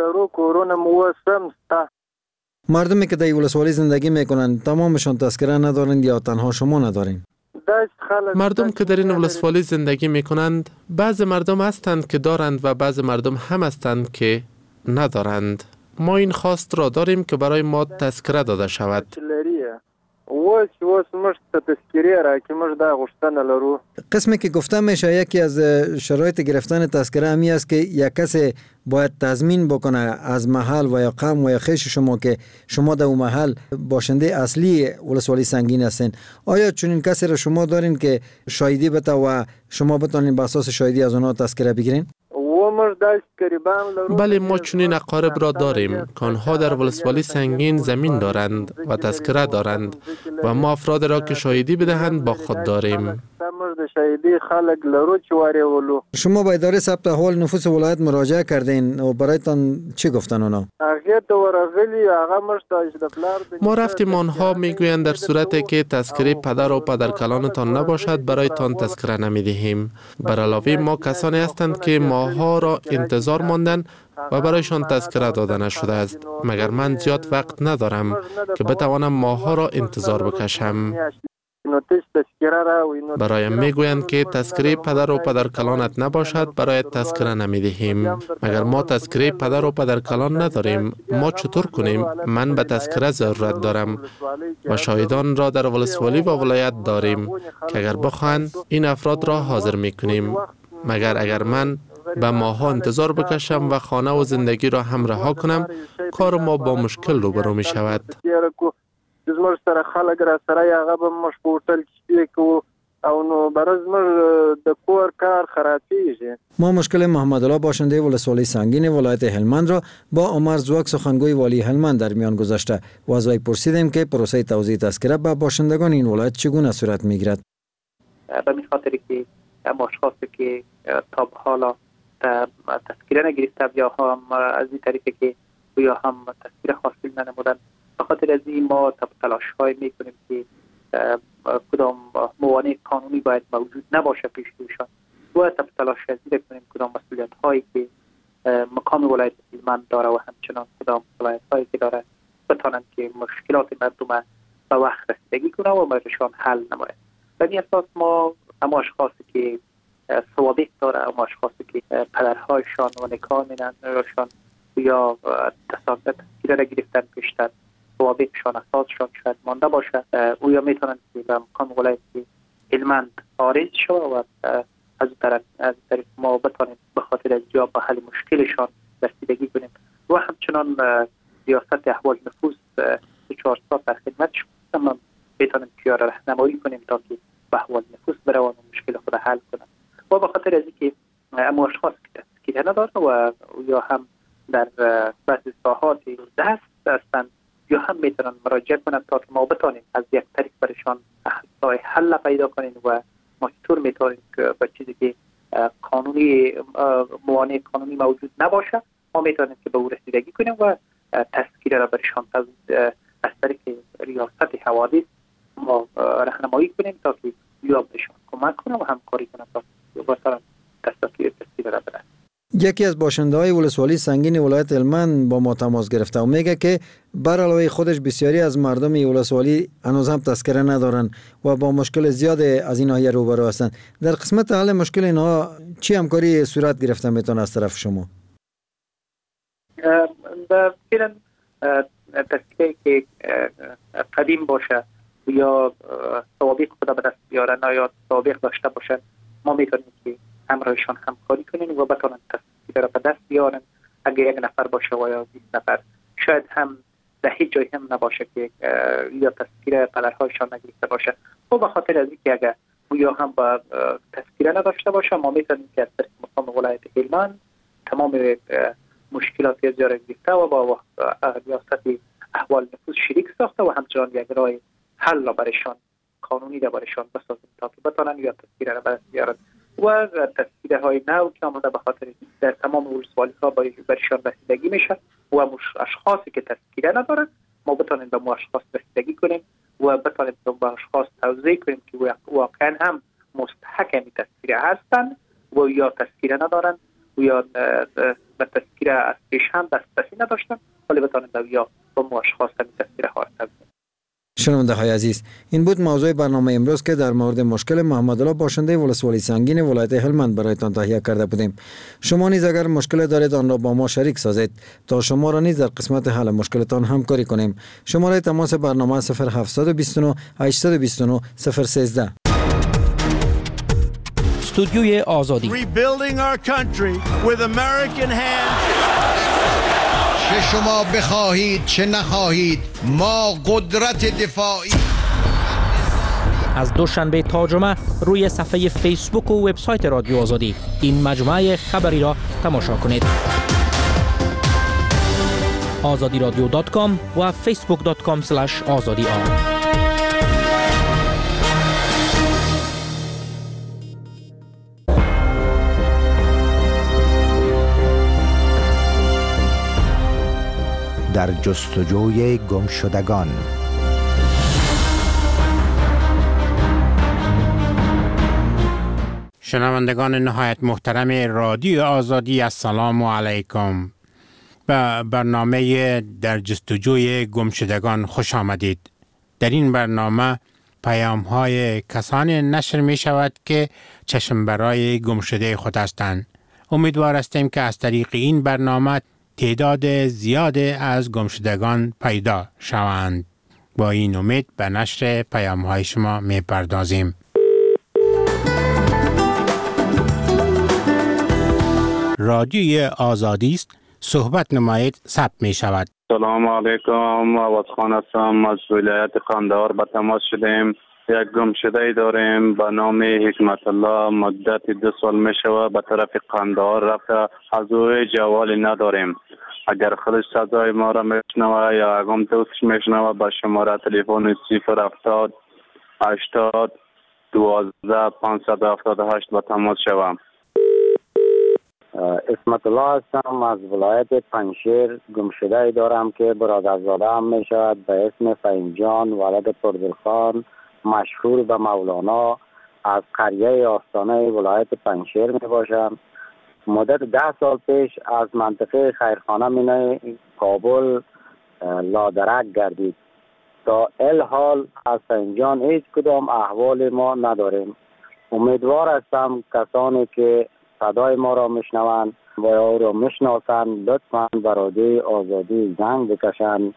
مردمی که در ولسوالی زندگی میکنند تمامشان تذکره ندارند یا تنها شما ندارین؟ مردم که در این ولسوالی زندگی میکنند بعض مردم هستند که دارند و بعض مردم هم هستند که ندارند. ما این خواست را داریم که برای ما تذکره داده شود. وش وش مش تذکره را که مش دا غشتن لرو. قسمی که گفتم میشه یکی از شرایط گرفتن تذکره همی است که یک کسی باید تضمین بکنه از محل و یا قوم و یا خیش شما که شما در اون محل باشنده اصلی ولسوالی سنگین هستین. آیا چنین کسی را شما دارین که شاهدی بده و شما بتونین به اساس شاهدی از اونها تذکره بگیرین؟ بله، ما چنین اقارب را داریم که آنها در ولسوالی سنگین زمین دارند و تذکره دارند و ما افراد را که شاهدی بدهند با خود داریم. شما با اداره ثبت احوال نفوس ولایت مراجعه کردین و برایتان چی گفتن اونا؟ ما رفتیم، آنها میگویند در صورتی که تذکره پدر و پدرکلانتان نباشد برایتان تذکره نمیدهیم. بر علاوه ما کسانی هستند که ماها را انتظار ماندن و برایشان تذکره داده نشده است، مگر من زیاد وقت ندارم که بتوانم ماها را انتظار بکشم. برایم میگویند که تذکره پدر و پدرکلانت نباشد برایت تذکره نمیدهیم. مگر ما تذکره پدر و پدرکلان نداریم، ما چطور کنیم؟ من به تذکره ضرورت دارم و شاهدان را در ولسوالی و ولایت داریم که اگر بخواهند این افراد را حاضر میکنیم. مگر اگر من به ماها انتظار بکشم و خانه و زندگی را هم رها کنم، کار ما با مشکل روبرو می شود. زموږ سره خلک را سره هغه به موږ په هوټل کې شپې کوو او نو برای زموږ د کور کار خرابیږي. ما مشکل محمد الله باشنده ولسوالی سنگین ولایت هلمند را با عمر زوک سخنگوی والی هلمند در میان گذاشته و از وی پرسیدیم که پروسه توزیع تذکره به باشندگان این ولایت چگونه صورت میگیرد. به این خاطر که اشخاصی که تا حالا تذکره نگرفته یا هم از این طریقی که یا هم تذکره حاصل ننمودند، به خاطر از این ما تلاش های میکنیم که کدام موانع قانونی باید موجود نباشه پیش رویشان و تلاش ازی کنیم کدام مسئولیت هایی که مقام ولایت هلمند داره و همچنان کدام ولایت هایی که داره بتانند که مشکلات مردم به وقت رسیدگی کنه و برایشان حل نماید. به این اساس ما اما اشخاصی که سوابق داره، اما اشخاصی که پدرهایشان و نکاح مینندشان یا تذکره را گرفتن پیشتر سوابقشان اساسشان شاید مانده باشه، او یا میتونند که به مقام ولایت هلمند عارض شود و از طرف از طریق ما بتانیم به خاطر از جواب به حل مشکلشان رسیدگی کنیم و همچنان ریاست احوال نفوس چهار سال در خدمتشون هم بتانیم که را راهنمایی کنیم تا که به احوال نفوس بروند و مشکل خود حل کنند و به خاطر از اینکه اما اشخاص که تذکره ندارند و یا هم در بعضی ساحات دست هستند یا هم میتونن مراجعه کنند تا که ما بتانیم از یک طریق برشان راه حل پیدا کنیم و ما چطور میتونیم که به چیزی که قانونی موانع قانونی موجود نباشه ما میتونیم که به او رسیدگی کنیم و تذکره را برشان از طریق ریاست حوادث ما راهنمایی کنیم تا که یا برشان کمک کنیم و همکاری کنیم تا بتانیم تذکره را بدن. یکی از باشنده های ولسوالی سنگین ولایت هلمند با ما تماس گرفته و میگه که بر علاوه خودش بسیاری از مردم ولسوالی هنوز هم تذکره ندارن و با مشکل زیاد از این ناحیه روبرو هستند. در قسمت حل مشکل اینها چی همکاری صورت گرفته میتونه از طرف شما؟ فعلا تذکره که قدیم باشه یا سوابق خود به دست بیارن یا سوابق داشته باشن ما میتونیم که همراهشان همکاری کنیم و بتونن تذکره را به دست بیارن. اگر یک نفر باشه و یا بیست نفر شاید هم در هیچ جای هم نباشه که یا تذکره پدرهایشان نگرفته باشه و به خاطر از اینکه اگر یا هم با تذکره نداشته باشه ما میتونیم که از طریق مقام ولایت هلمند تمام مشکلات از را گرفته و با ریاست احوال نفوس شریک ساخته و همچنان یک راه حل برایشان قانونی را برایشان بسازیم تا که بتونن یا تذکره را به دست بیارن و تذکره های نو که آمده به خاطر در تمام ولسوالی ها برشان رسیدگی میشه و اشخاصی که تذکره ندارن ما بتانیم به مو اشخاص رسیدگی کنیم و بتانیم به اشخاص توضیح کنیم که واقعا هم مستحق می تذکره هستند و یا تذکره ندارن و یا به تذکره از پیش هم دسترسی نداشتن، ولی بتانیم به یا به مو اشخاص هم تذکره حاصل. شنونده های عزیز، این بود موضوع برنامه امروز که در مورد مشکل محمد الله باشنده ولسوالی سنگین ولایت هلمند برایتان تهیه کرده بودیم. شما نیز اگر مشکل دارید آن را با ما شریک سازید تا شما را نیز در قسمت حل مشکلتان همکاری کنیم. شماره تماس برنامه صفر هفت دو نه هشت دو نه صفر یک سه. استودیوی آزادی. Rebuilding our country with American hands. چه شما بخواهید چه نخواهید ما قدرت دفاعی. از دوشنبه تا جمعه روی صفحه فیسبوک و وبسایت رادیو آزادی این مجموعه خبری را تماشا کنید. آزادی رادیو دات کام و فیسبوک دات کام اسلش آزادی آر. در جستجوی گمشدگان. شنوندگان نهایت محترم رادیو آزادی، السلام علیکم. به برنامه در جستجوی گمشدگان خوش آمدید. در این برنامه پیام های کسانی نشر می شود که چشم برای گمشده خود هستند. امیدوار هستیم که از طریق این برنامه تعداد زیاد از گمشدگان پیدا شوند. با این امید به نشر پیام های شما می پردازیم. رادیوی آزادی است، صحبت نمایید، ثبت می شود. سلام علیکم، عوضخان هستم از ولایت قندهار به تماس شدیم. یک گمشده داریم به نام حکمت الله، مدت دو سال می شود به طرف قندهار رفته، از او جوالی نداریم. اگر خودش صدای ما را میشنوه یا اگم دوستش میشنوه به شماره تلفن صفر هفتاد هشتاد دوازده پانصد و هفتاد و هشت به تماس شوم. اسمت الله هستم از ولایت پنجشیر. گمشده دارم که برادرزاده هم می شود به اسم فهیم جان ولد پردلخان، مشهور به مولانا، از قریه آستانه ولایت پنجشیر می باشم. مدت ده سال پیش از منطقه خیرخانه مینه کابل لادرک گردید. تا الحال از فهیم جان هیچ کدام احوال ما نداریم. امیدوار هستم کسانی که صدای ما را میشنوند و یا را میشناسند لطفاً برای آزادی زنگ بکشند.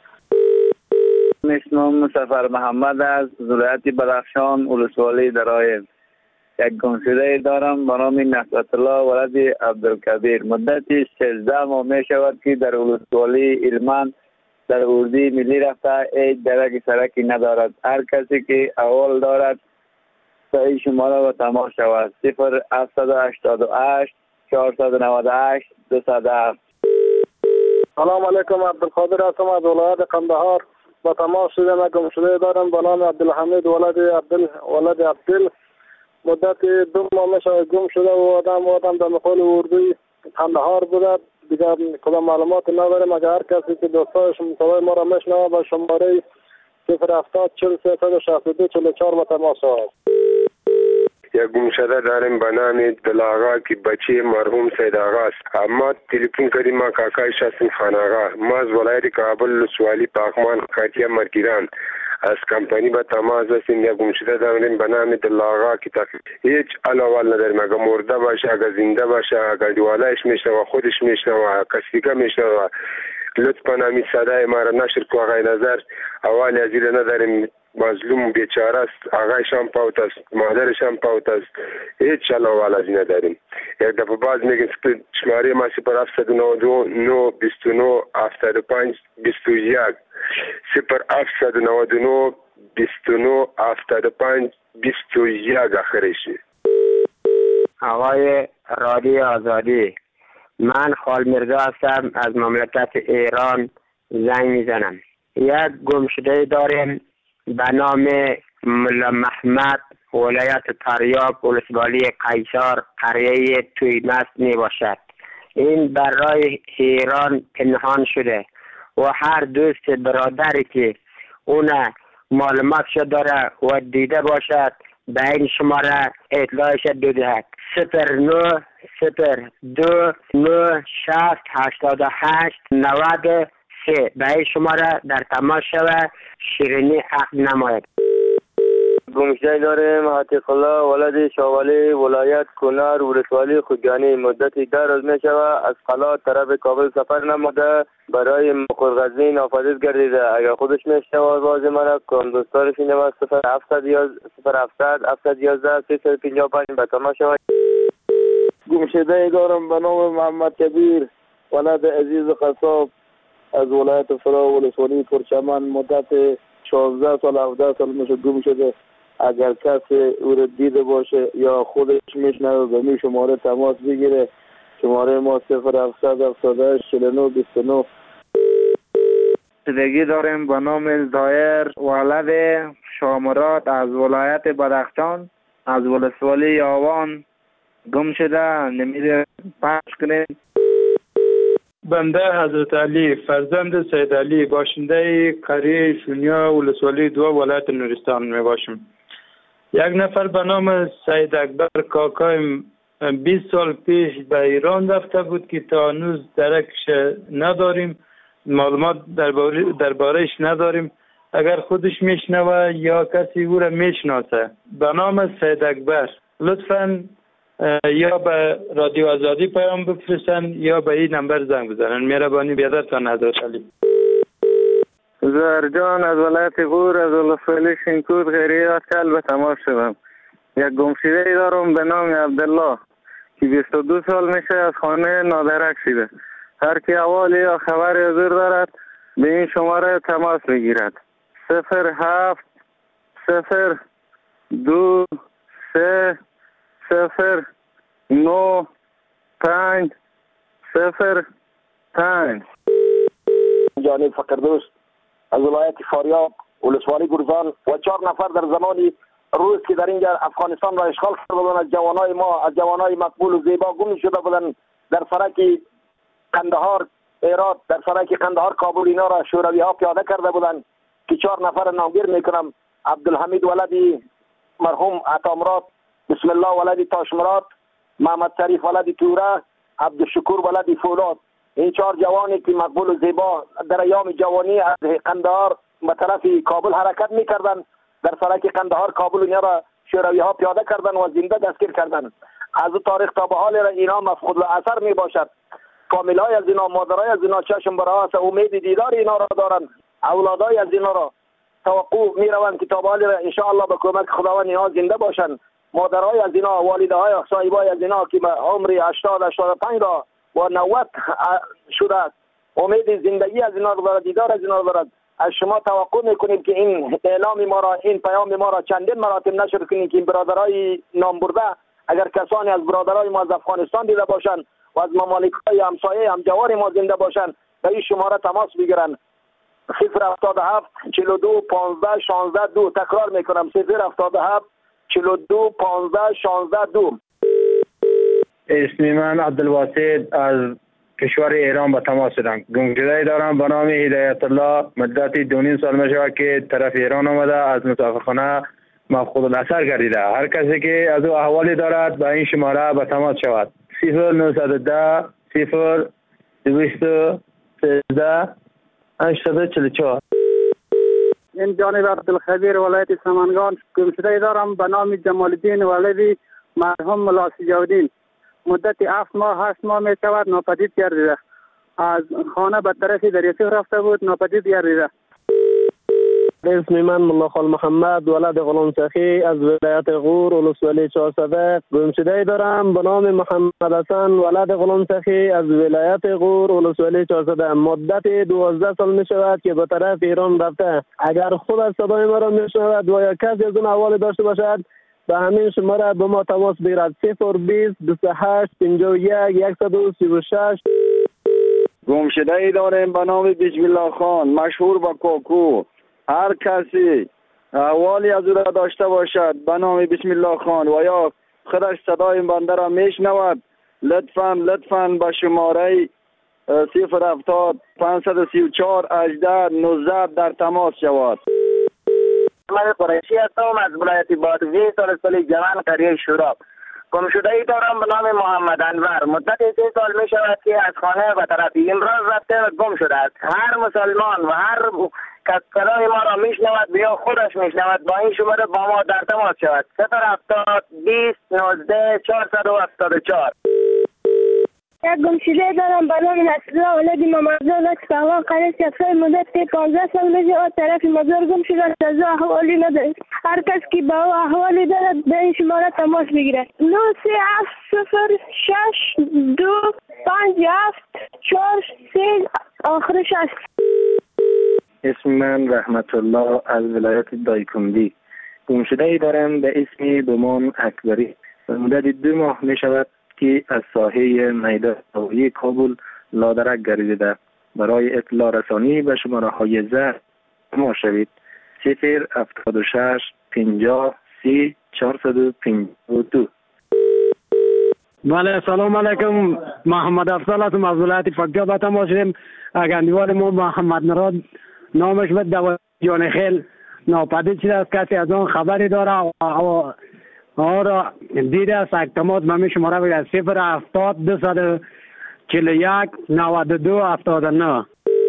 اسمم سفر محمد از ولایت بدخشان، ولسوالی درایل. یک گمشده دارم به نام نصرت الله ولد عبدالکبیر. مدتی سیزده ماه می شود که در ولسوالی هلمند در اردی ملی رفته، هیچ درک سرکی ندارد. هر کسی که احوال دارد این شماره با تماس شود. صفر هفتصد و هشتاد و هشت چهارصد و نود و هشت دویست و هفت. سلام علیکم، عبدالقادر هستم از ولایت قندهار. با تماس شدم گمشده دارم به نام عبدالحمید ولد عبدل ولد عبدل. مدت دو ماه میشه گم شده و آدم آدم در مقال اردوی قندهار بوده. دیگر کدام معلومات نداریم. اگر هر کسی که دوستایش مطابق ما را میشنوه با شماره صفر هفتاد چهل سیصد و شصت و دو چهل و چهار با تماس شود. یک گمشده داریم به نام دلاغا که بچه مرحوم سید آغا است. اما تلفن کردیم ما کاکایش هستیم خان آغا. ما از ولایت کابل ولسوالی پاکمان خطیه مرگیران از کمپانی به تماس هستیم. یک گمشده داریم به نام دلاغا که هیچ علاوه نداریم. اگر مرده باشه، اگر زنده باشه، اگر دیوالایش میشنوه، خودش میشنوه، کسی که میشنوه، لطفاً همین صدای ما را نشر کو. آقای نظر اول از این نداریم. مظلوم بیچاره است، آقایش هم پاوت است، مادرش هم پاوت است، هیچ علاوه از این نداریم. یک دفعه باز میگن شماره ما صفر هفتصد و نود و نه بیست و نه هفتاد و پنج بیست و یک صفر هفتصد و نود و نه بیست و نه هفتاد و پنج بیست و یک آخرش. آقای رادیو آزادی، من خال مرزا هستم از مملکت ایران زنگ میزنم. یک گمشده داریم به نام ملا محمد، ولایت تریاب، ولسوالی قیصر، قریه تویمست می باشد. این برای ایران پنهان شده و هر دوست برادری که اون معلوماتش داره و دیده باشد به این شماره اطلاعش بدهد. صفر نه صفر دو نه شصت هشتاد و هشت نود سه. به این شماره در تماس شود، شیرینی عقد نماید. گمشده داریم عتیق الله ولد شاولی ولایت کنر ولسوالی خوجانی. مدتی ده روز می شود از قلات طرف کابل سفر نموده، برای مقرغزی نافذیز گردیده. اگر خودش میشنه آواز من کم دوستارش اینه من صفر هفتصد صفر هفتصد هفتصد یازده سیصد پنجاه و پنج به تماس شود. گمشده دارم به نام محمد کبیر ولد عزیز قصاب از ولایت فرا ولسوالی پرچمن. مدت شانزده سال هفده سال میشه گم شده. اگر کسی او را دیده باشه یا خودش میشنوه به می شماره تماس بگیره. شماره ما صفر هفتصد هفتاد و هشت چهل و نه بیست و نه. زندگی داریم به نام زایر ولد شامرات از ولایت بدخشان از ولسوالی یاوان گم شده. نمیده پخش کنید. بنده حضرت علی فرزند سید علی باشنده قریه شونیا ولسوالی دو ولایت نورستان می باشم. یک نفر به نام سید اکبر کاکایم بیست سال پیش به ایران رفته بود که تا هنوز درکش نداریم، معلومات دربارهش نداریم. اگر خودش میشنوه یا کسی او را میشناسه به نام سید اکبر لطفاً یا به رادیو آزادی پیام بفرستن یا به این نمبر زنگ بزنن. مهربانی بیادرتان حضرت علی. زهرجان از ولایت غور از ولسوالی شینکود غیریات کل به تماس شدم. یک گمشده دارم به نام عبدالله که بیست و دو سال میشه از خانه نادرک شده. هر کی احوالی یا خبری حضور دارد به این شماره تماس بگیرد. صفر هفت صفر دو سه صفر نو پنج صفر پنج. جانب فقردوست از ولایت فاریاب ولسوالی گرزان و چهار نفر در زمانی روز که در اینجا افغانستان را اشغال کرده بودند از جوانای ما از جوانای مقبول و زیبا گم شده بودند در سرک قندهار هرات در سرک قندهار کابل اینا را شوروی ها پیاده کرده بودند که چهار نفر نامگیر میکنم. عبدالحمید ولدی مرحوم عطامراد، بسم الله ولدی تاشمراد، محمد شریف ولدی توره، عبدالشکور ولدی فولاد. این چهار جوانی که مقبول و زیبا در ایام جوانی از قندهار به طرف کابل حرکت میکردند در سرک قندهار کابل اینا را شوروی ها پیاده کردند و زنده دستگیر کردند. از او تاریخ تا به حال اینا مفقود الاثر می باشد. فامیلای از اینا، مادرای از اینا چشم برای امید دیدار اینا را دارند. اولادای از اینا را توقع می روند که تا به حال ان شاء الله به کمک خداوند اینا زنده باشند. مادرای از اینا، والدهای صاحبای از اینا که به عمر هشتاد هشتاد و پنج را و نود شده امید زندگی از اینا را دارد، دیدار از اینا را دارد. از شما توقع میکنیم که این اعلام ما را، این پیام ما را چندین مراتب نشر کنید که این برادرای نام برده اگر کسانی از برادرای ما از افغانستان دیده باشند و از ممالک‌های همسایه همجوار ما زنده باشند به این شماره تماس بگیرند. صفر هفتاد و هفت چهل و دو پانزده شانزده دو. تکرار میکنم صفر هفتاد و هفت چهل و دو پانزده شانزده دو. اسم من عبدالواسط از کشور ایران به تماس شدم. گمشده دارم به نام هدایت الله. مدتی دو نیم سال میشه که طرف ایران آمده از مسافرخانه مفقود الاثر گردیده. هر کسی که از او احوالی دارد به این شماره به تماس شود. صفر نهصد و ده صفر دویست و سیزده هشتصد و چهل و چهار. این جانب عبدالخبیر ولایت سمنگان گمشده دارم به نام جمال الدین ولدی مرحوم ملا سجاودین. مدت هفت ماه هشت ماه می شود ناپدید گردیده. از خانه به طرف دریاچه رفته بود ناپدید گردیده. اسم من ملا خال محمد ولد غلام سخی از ولایت غور ولسوالی چهارصده. گمشده دارم به نام محمد حسن ولد غلام سخی از ولایت غور ولسوالی چهارصده. مدت دوازده سال می شود که به طرف ایران رفته. اگر خود از صدای ما را می شود و یا کسی از اون احوالی داشته باشد به همین شماره به ما تماس بگیرد. صفر بیست بیست و هشت پنجاه و یک صد و سی و شش. گمشده ای داریم به نام بسم الله خان مشهور با کوکو. هر کسی احوالی از او را داشته باشد به نام بسم الله خان و یا خودش صدای بنده را میشنود لطفاً لطفاً به شماره صفر هفتاد پانصد سی و چهار هجده نوزده در تماس شود. من قریشی هستم از ولایت بادغیس ولسوالی جوان قریه شوراب. گمشده‌ای دارم به نام محمد انور. مدت سه سال می شود که از خانه و طرف این راز رفته و گم شده است. هر مسلمان و هر کس صدای ما را می شنود یا خودش می شنود با این شماره با ما در تماس شود. صفر هفتاد بیست نوزده چهارصد و هفتاد و چهار. یک گمشده دارم به نام نصرالله ولد محمدزاده که سهوان قریه سفر مدت پانزده سال میشه از طرف مزار گم شده است. از او احوالی ندارد. هر کس که با او احوالی دارد به این شماره تماس بگیرد. نه سه هفت صفر شش دو پنج هفت چهار سه آخرش است. اسم من رحمت الله از ولایت دایکندی. گمشده ای دارم به اسم بومان اکبری. مدت دو ماه می شود که از ساحه میدان هوایی کابل لادرک گردیده. برای اطلاع رسانی به شماره های زر ما شوید. صفر هفتاد و شش پنجاه سی چهارصد و پنجاه و دو. بله سلام علیکم. محمد افضل هستم از ولایت فقیه به تماس شدیم. گندیوار ما محمد مراد نامش به دو جان خیل ناپدید شده است. کسی از آن خبری داره و آره دیده است اکتمات ممی شماره بگید صفر هفتاد دو صد چل یک نود و دو هفتاد و نه.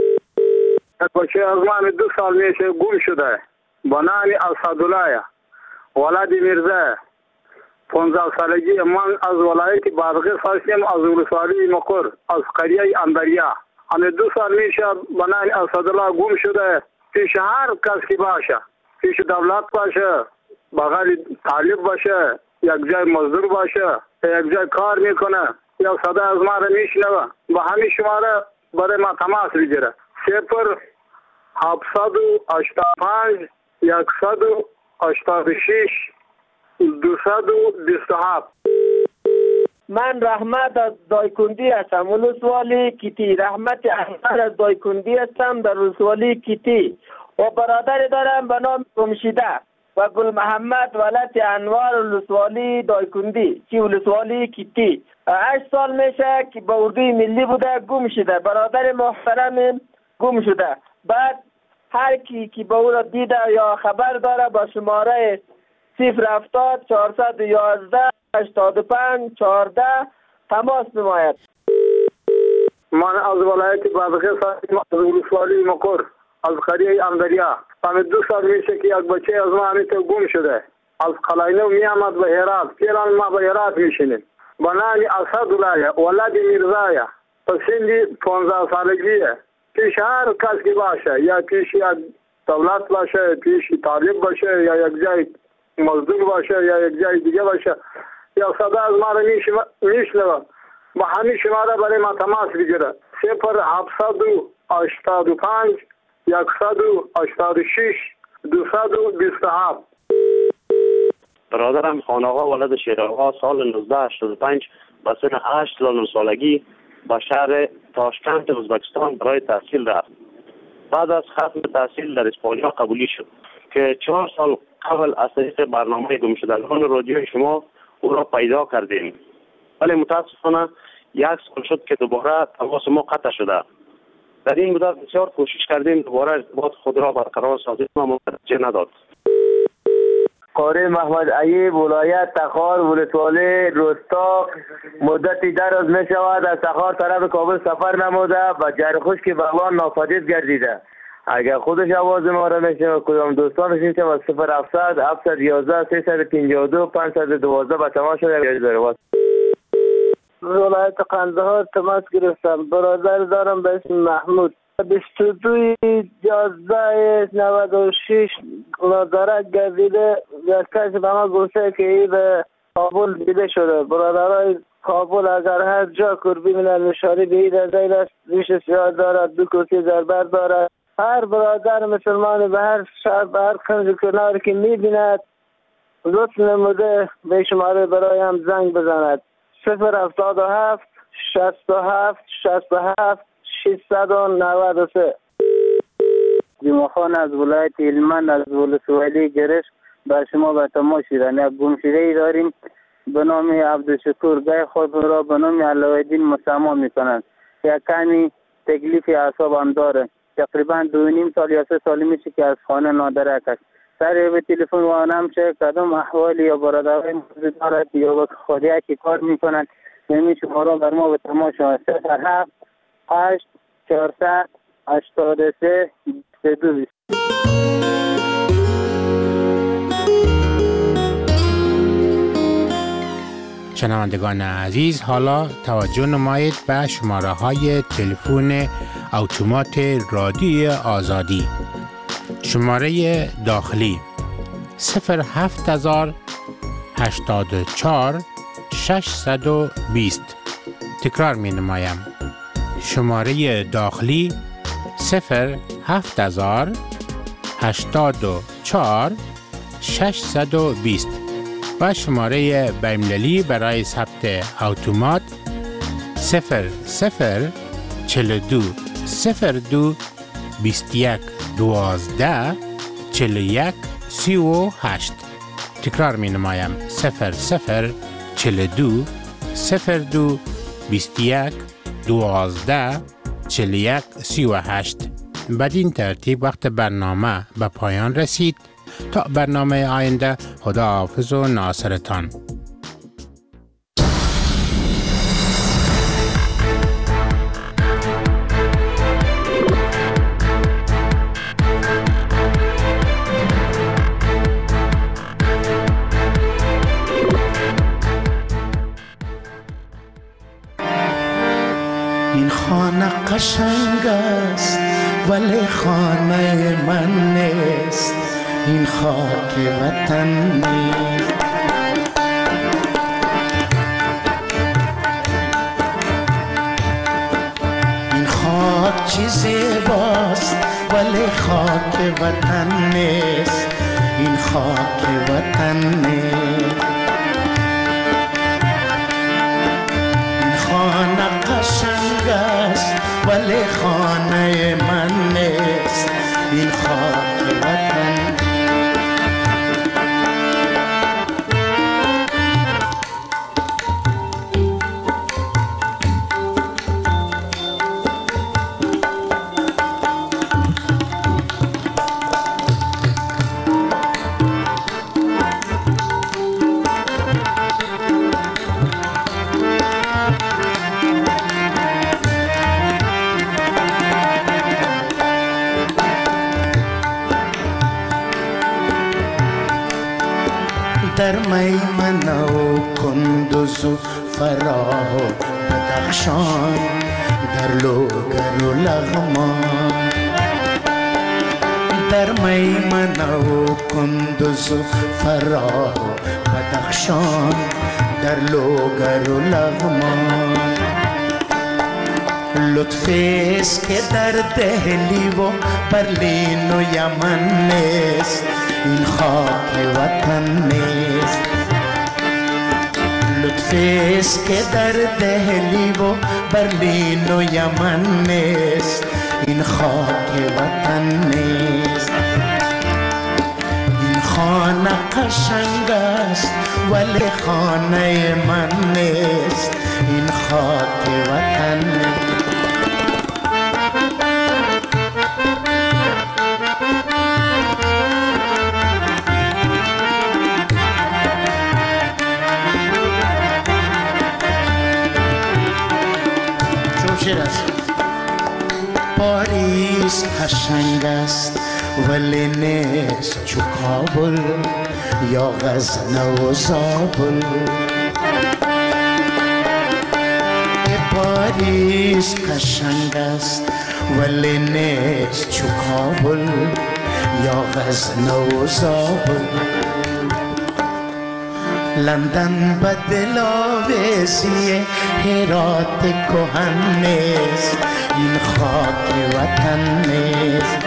بچه از من دو سال میشه گم شده با نام اسدالله ولد میرزا. پانزده سالگی من از ولایت بادغیس هستم از ولسوالی مقر از قریه اندریه. همه دو سال میشه با نام اسدالله گم شده. پیش هر کس که باشه پیش دولت باشه بغل طالب باشه یک جای مزدور باشه یک جای کار میکنه یا صدا از ما را میشنوه با همین شماره برای ما تماس بگیره. صفر هفتصد و هشتاد و پنج یکصد و هشتاد و شش دوصد و بیست و هفت. من رحمت از دایکندی هستم ولسوالی کیتی. رحمت احمد از دایکندی هستم در ولسوالی کیتی و برادری دارم به نام گمشده و گل محمد ولد انوار ولسوالی دایکندی چی ولسوالی کیتی. هشت سال میشه که با اردوی ملی بوده گم شده. برادر محترم گم شده. بعد هر کی که با او را دیده یا خبر داره با شماره صفر هفتاد چهارصد و یازده هشتاد و پنج چهارده تماس نماید. من از ولایت بادغیس هستم از ولسوالی مقر از قریه اندریه. همه دو سال میشه که یک بچه از ما همیته گم شده. از قلاینو می آمد به هرات. فعلا ما به هرات میشینیم. با نام اسدالله ولد میرزا. سنی پانزده سالگیه. پیش هر کس که باشه یا پیش یک دولت باشه پیش طالب باشه یا یک جای مزدور باشه یا یک جای دیگه باشه یا صدا از ما را میشنوه با همین شماره برای ما تماس بگیره. صفر هفتصد و هشتاد و پنج یکصد و هشتاد و شش دوصد و بیست و هفت. برادرم خانآقا ولد شیرآقا سال نوزده هشتاد و پنج با سن هشت سال سالگی با شهر تاشکند ازبکستان برای تحصیل رفت. بعد از ختم تحصیل در اسپانیا قبولی شد که چهار سال قبل از طریق برنامه گمشدگان رادیو شما او را پیدا کردیم. ولی متاسفانه یک سال شد که دوباره تماس ما قطع شده. در این مدت بسیار کوشش کردیم دوباره ارتباط خود را برقرار سازیم اما نتیجه نداد. قاری محمد ایوب ولایت تخار ولسوالی رستاق مدتی دراز می شود از تخار طرف کابل سفر نموده و جر خشک بغلان ناپدید گردیده. اگر خودش آواز ما را میشنوه کدام دوستانش میشه از صفر هفتصد هفتصد و یازده سیصد و پنجاه و دو پانصد و دوازده به تماس شده داره. ولایت قندهار تماس گرفتم. برادر دارم به اسم محمود. بیست و دو یازده نود و شش لادرک گردیده. یک کسی به ما گفته که این به کابل دیده شده. برادرای کابل اگر هر جا کربی من نشاری به این رضایل است. ریش سیاه دارد دو کرسی زربر دارد. هر برادر مسلمان به هر شهر به هر کنج کنار که میبیند لطف نموده به شماره برایم زنگ بزند. صفر هفتاد و هفت شصت و هفت شصت و هفت ششصد و نود و سه. جمعه خان از ولایت هلمند از ولسوالی گرش با شما به تماس شدن. یک گمشده ای داریم به نام عبدالشکور گای خود را به نام علایالدین مسما میکنند. یک کمی تکلیف اعصابم داره. تقریبا دو نیم سال یا سه سالی میشه که از خانه نادرک است. سر به تلفن وانم چه کدام احوالی یا برادرای موجود دارد یا با خودی که کار میکنند نمیشه ما را بر ما به تماشا صفر هفت هشت چهارصد هشتاد و سه بیست و دو. شنوندگان عزیز، حالا توجه نمایید به شماره های تلفن اتومات رادیو آزادی. شماره داخلی صفر هفت هزار هشتاد و چهار ششصد و بیست. تکرار می نمایم. شماره داخلی صفر هفت هزار هشتاد و چهار ششصد و بیست و شماره بین‌المللی برای ثبت اتومات صفر صفر چهل و دو صفر دو بیست و یک دوازده چهل و یک سی و هشت. تکرار می نمایم. صفر صفر چهل و دو صفر دو بیست و یک دوازده چهل و یک سی و هشت. بدین ترتیب وقت برنامه به پایان رسید. تا برنامه آینده، خدا حافظ و ناصرتان. این خانه قشنگ است ولی خانه من نیست. این خاک وطن نیست. این خاک چی زیباست ولی خاک وطن نیست. این خاک وطن نیست. این خانه قشنگ است ولی خانه من نیست. این خاک وطن در میمنه و کندوز و فراه و بدخشان، در لوگر و لغمان. در میمنه و کندوز و فراه و بدخشان، در لوگر و لغمان. لطفیست که در دهلی و برلین و یمن نیست. این خاک وطن نیست. لطفیست که در دهلی و برلین و یمن نیست. این خاک وطن نیست. این خانه قشنگ است ولی خانه من نیست. این خاک وطن نیست. پاریس قشنگ است ولی نیست چو کابل یا غزنه و زابل. پاریس قشنگ است ولی نیست چو کابل یا غزنه و زابل. لندن به دل آویزی هرات کهن نیست. این خاک وطن نیست.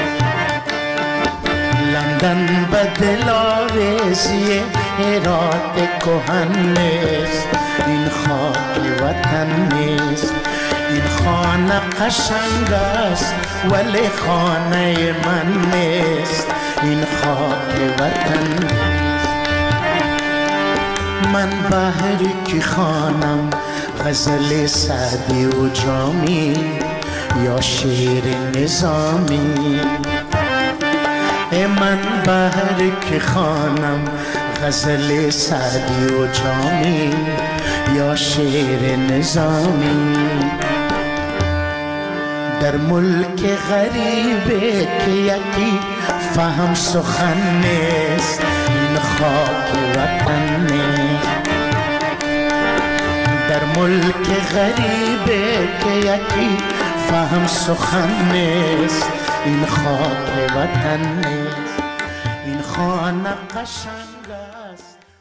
لندن به دل آویزی هرات کهن نیست. این خاک وطن نیست. این خانه قشنگ است ولی خانه من نیست. این خاک وطن نیست. من بحری که خوانم غزل سعدی و جامی یا شعر نظامی. من بحری که خوانم غزل سعدی و جامی یا شعر نظامی. در ملک غریبه که یکی فهم سخن نیست، این خاک وطن نیست. در ملک غریبه که یکی فهم سخن نیست، این خاک وطن نیست. این خانه قشنگ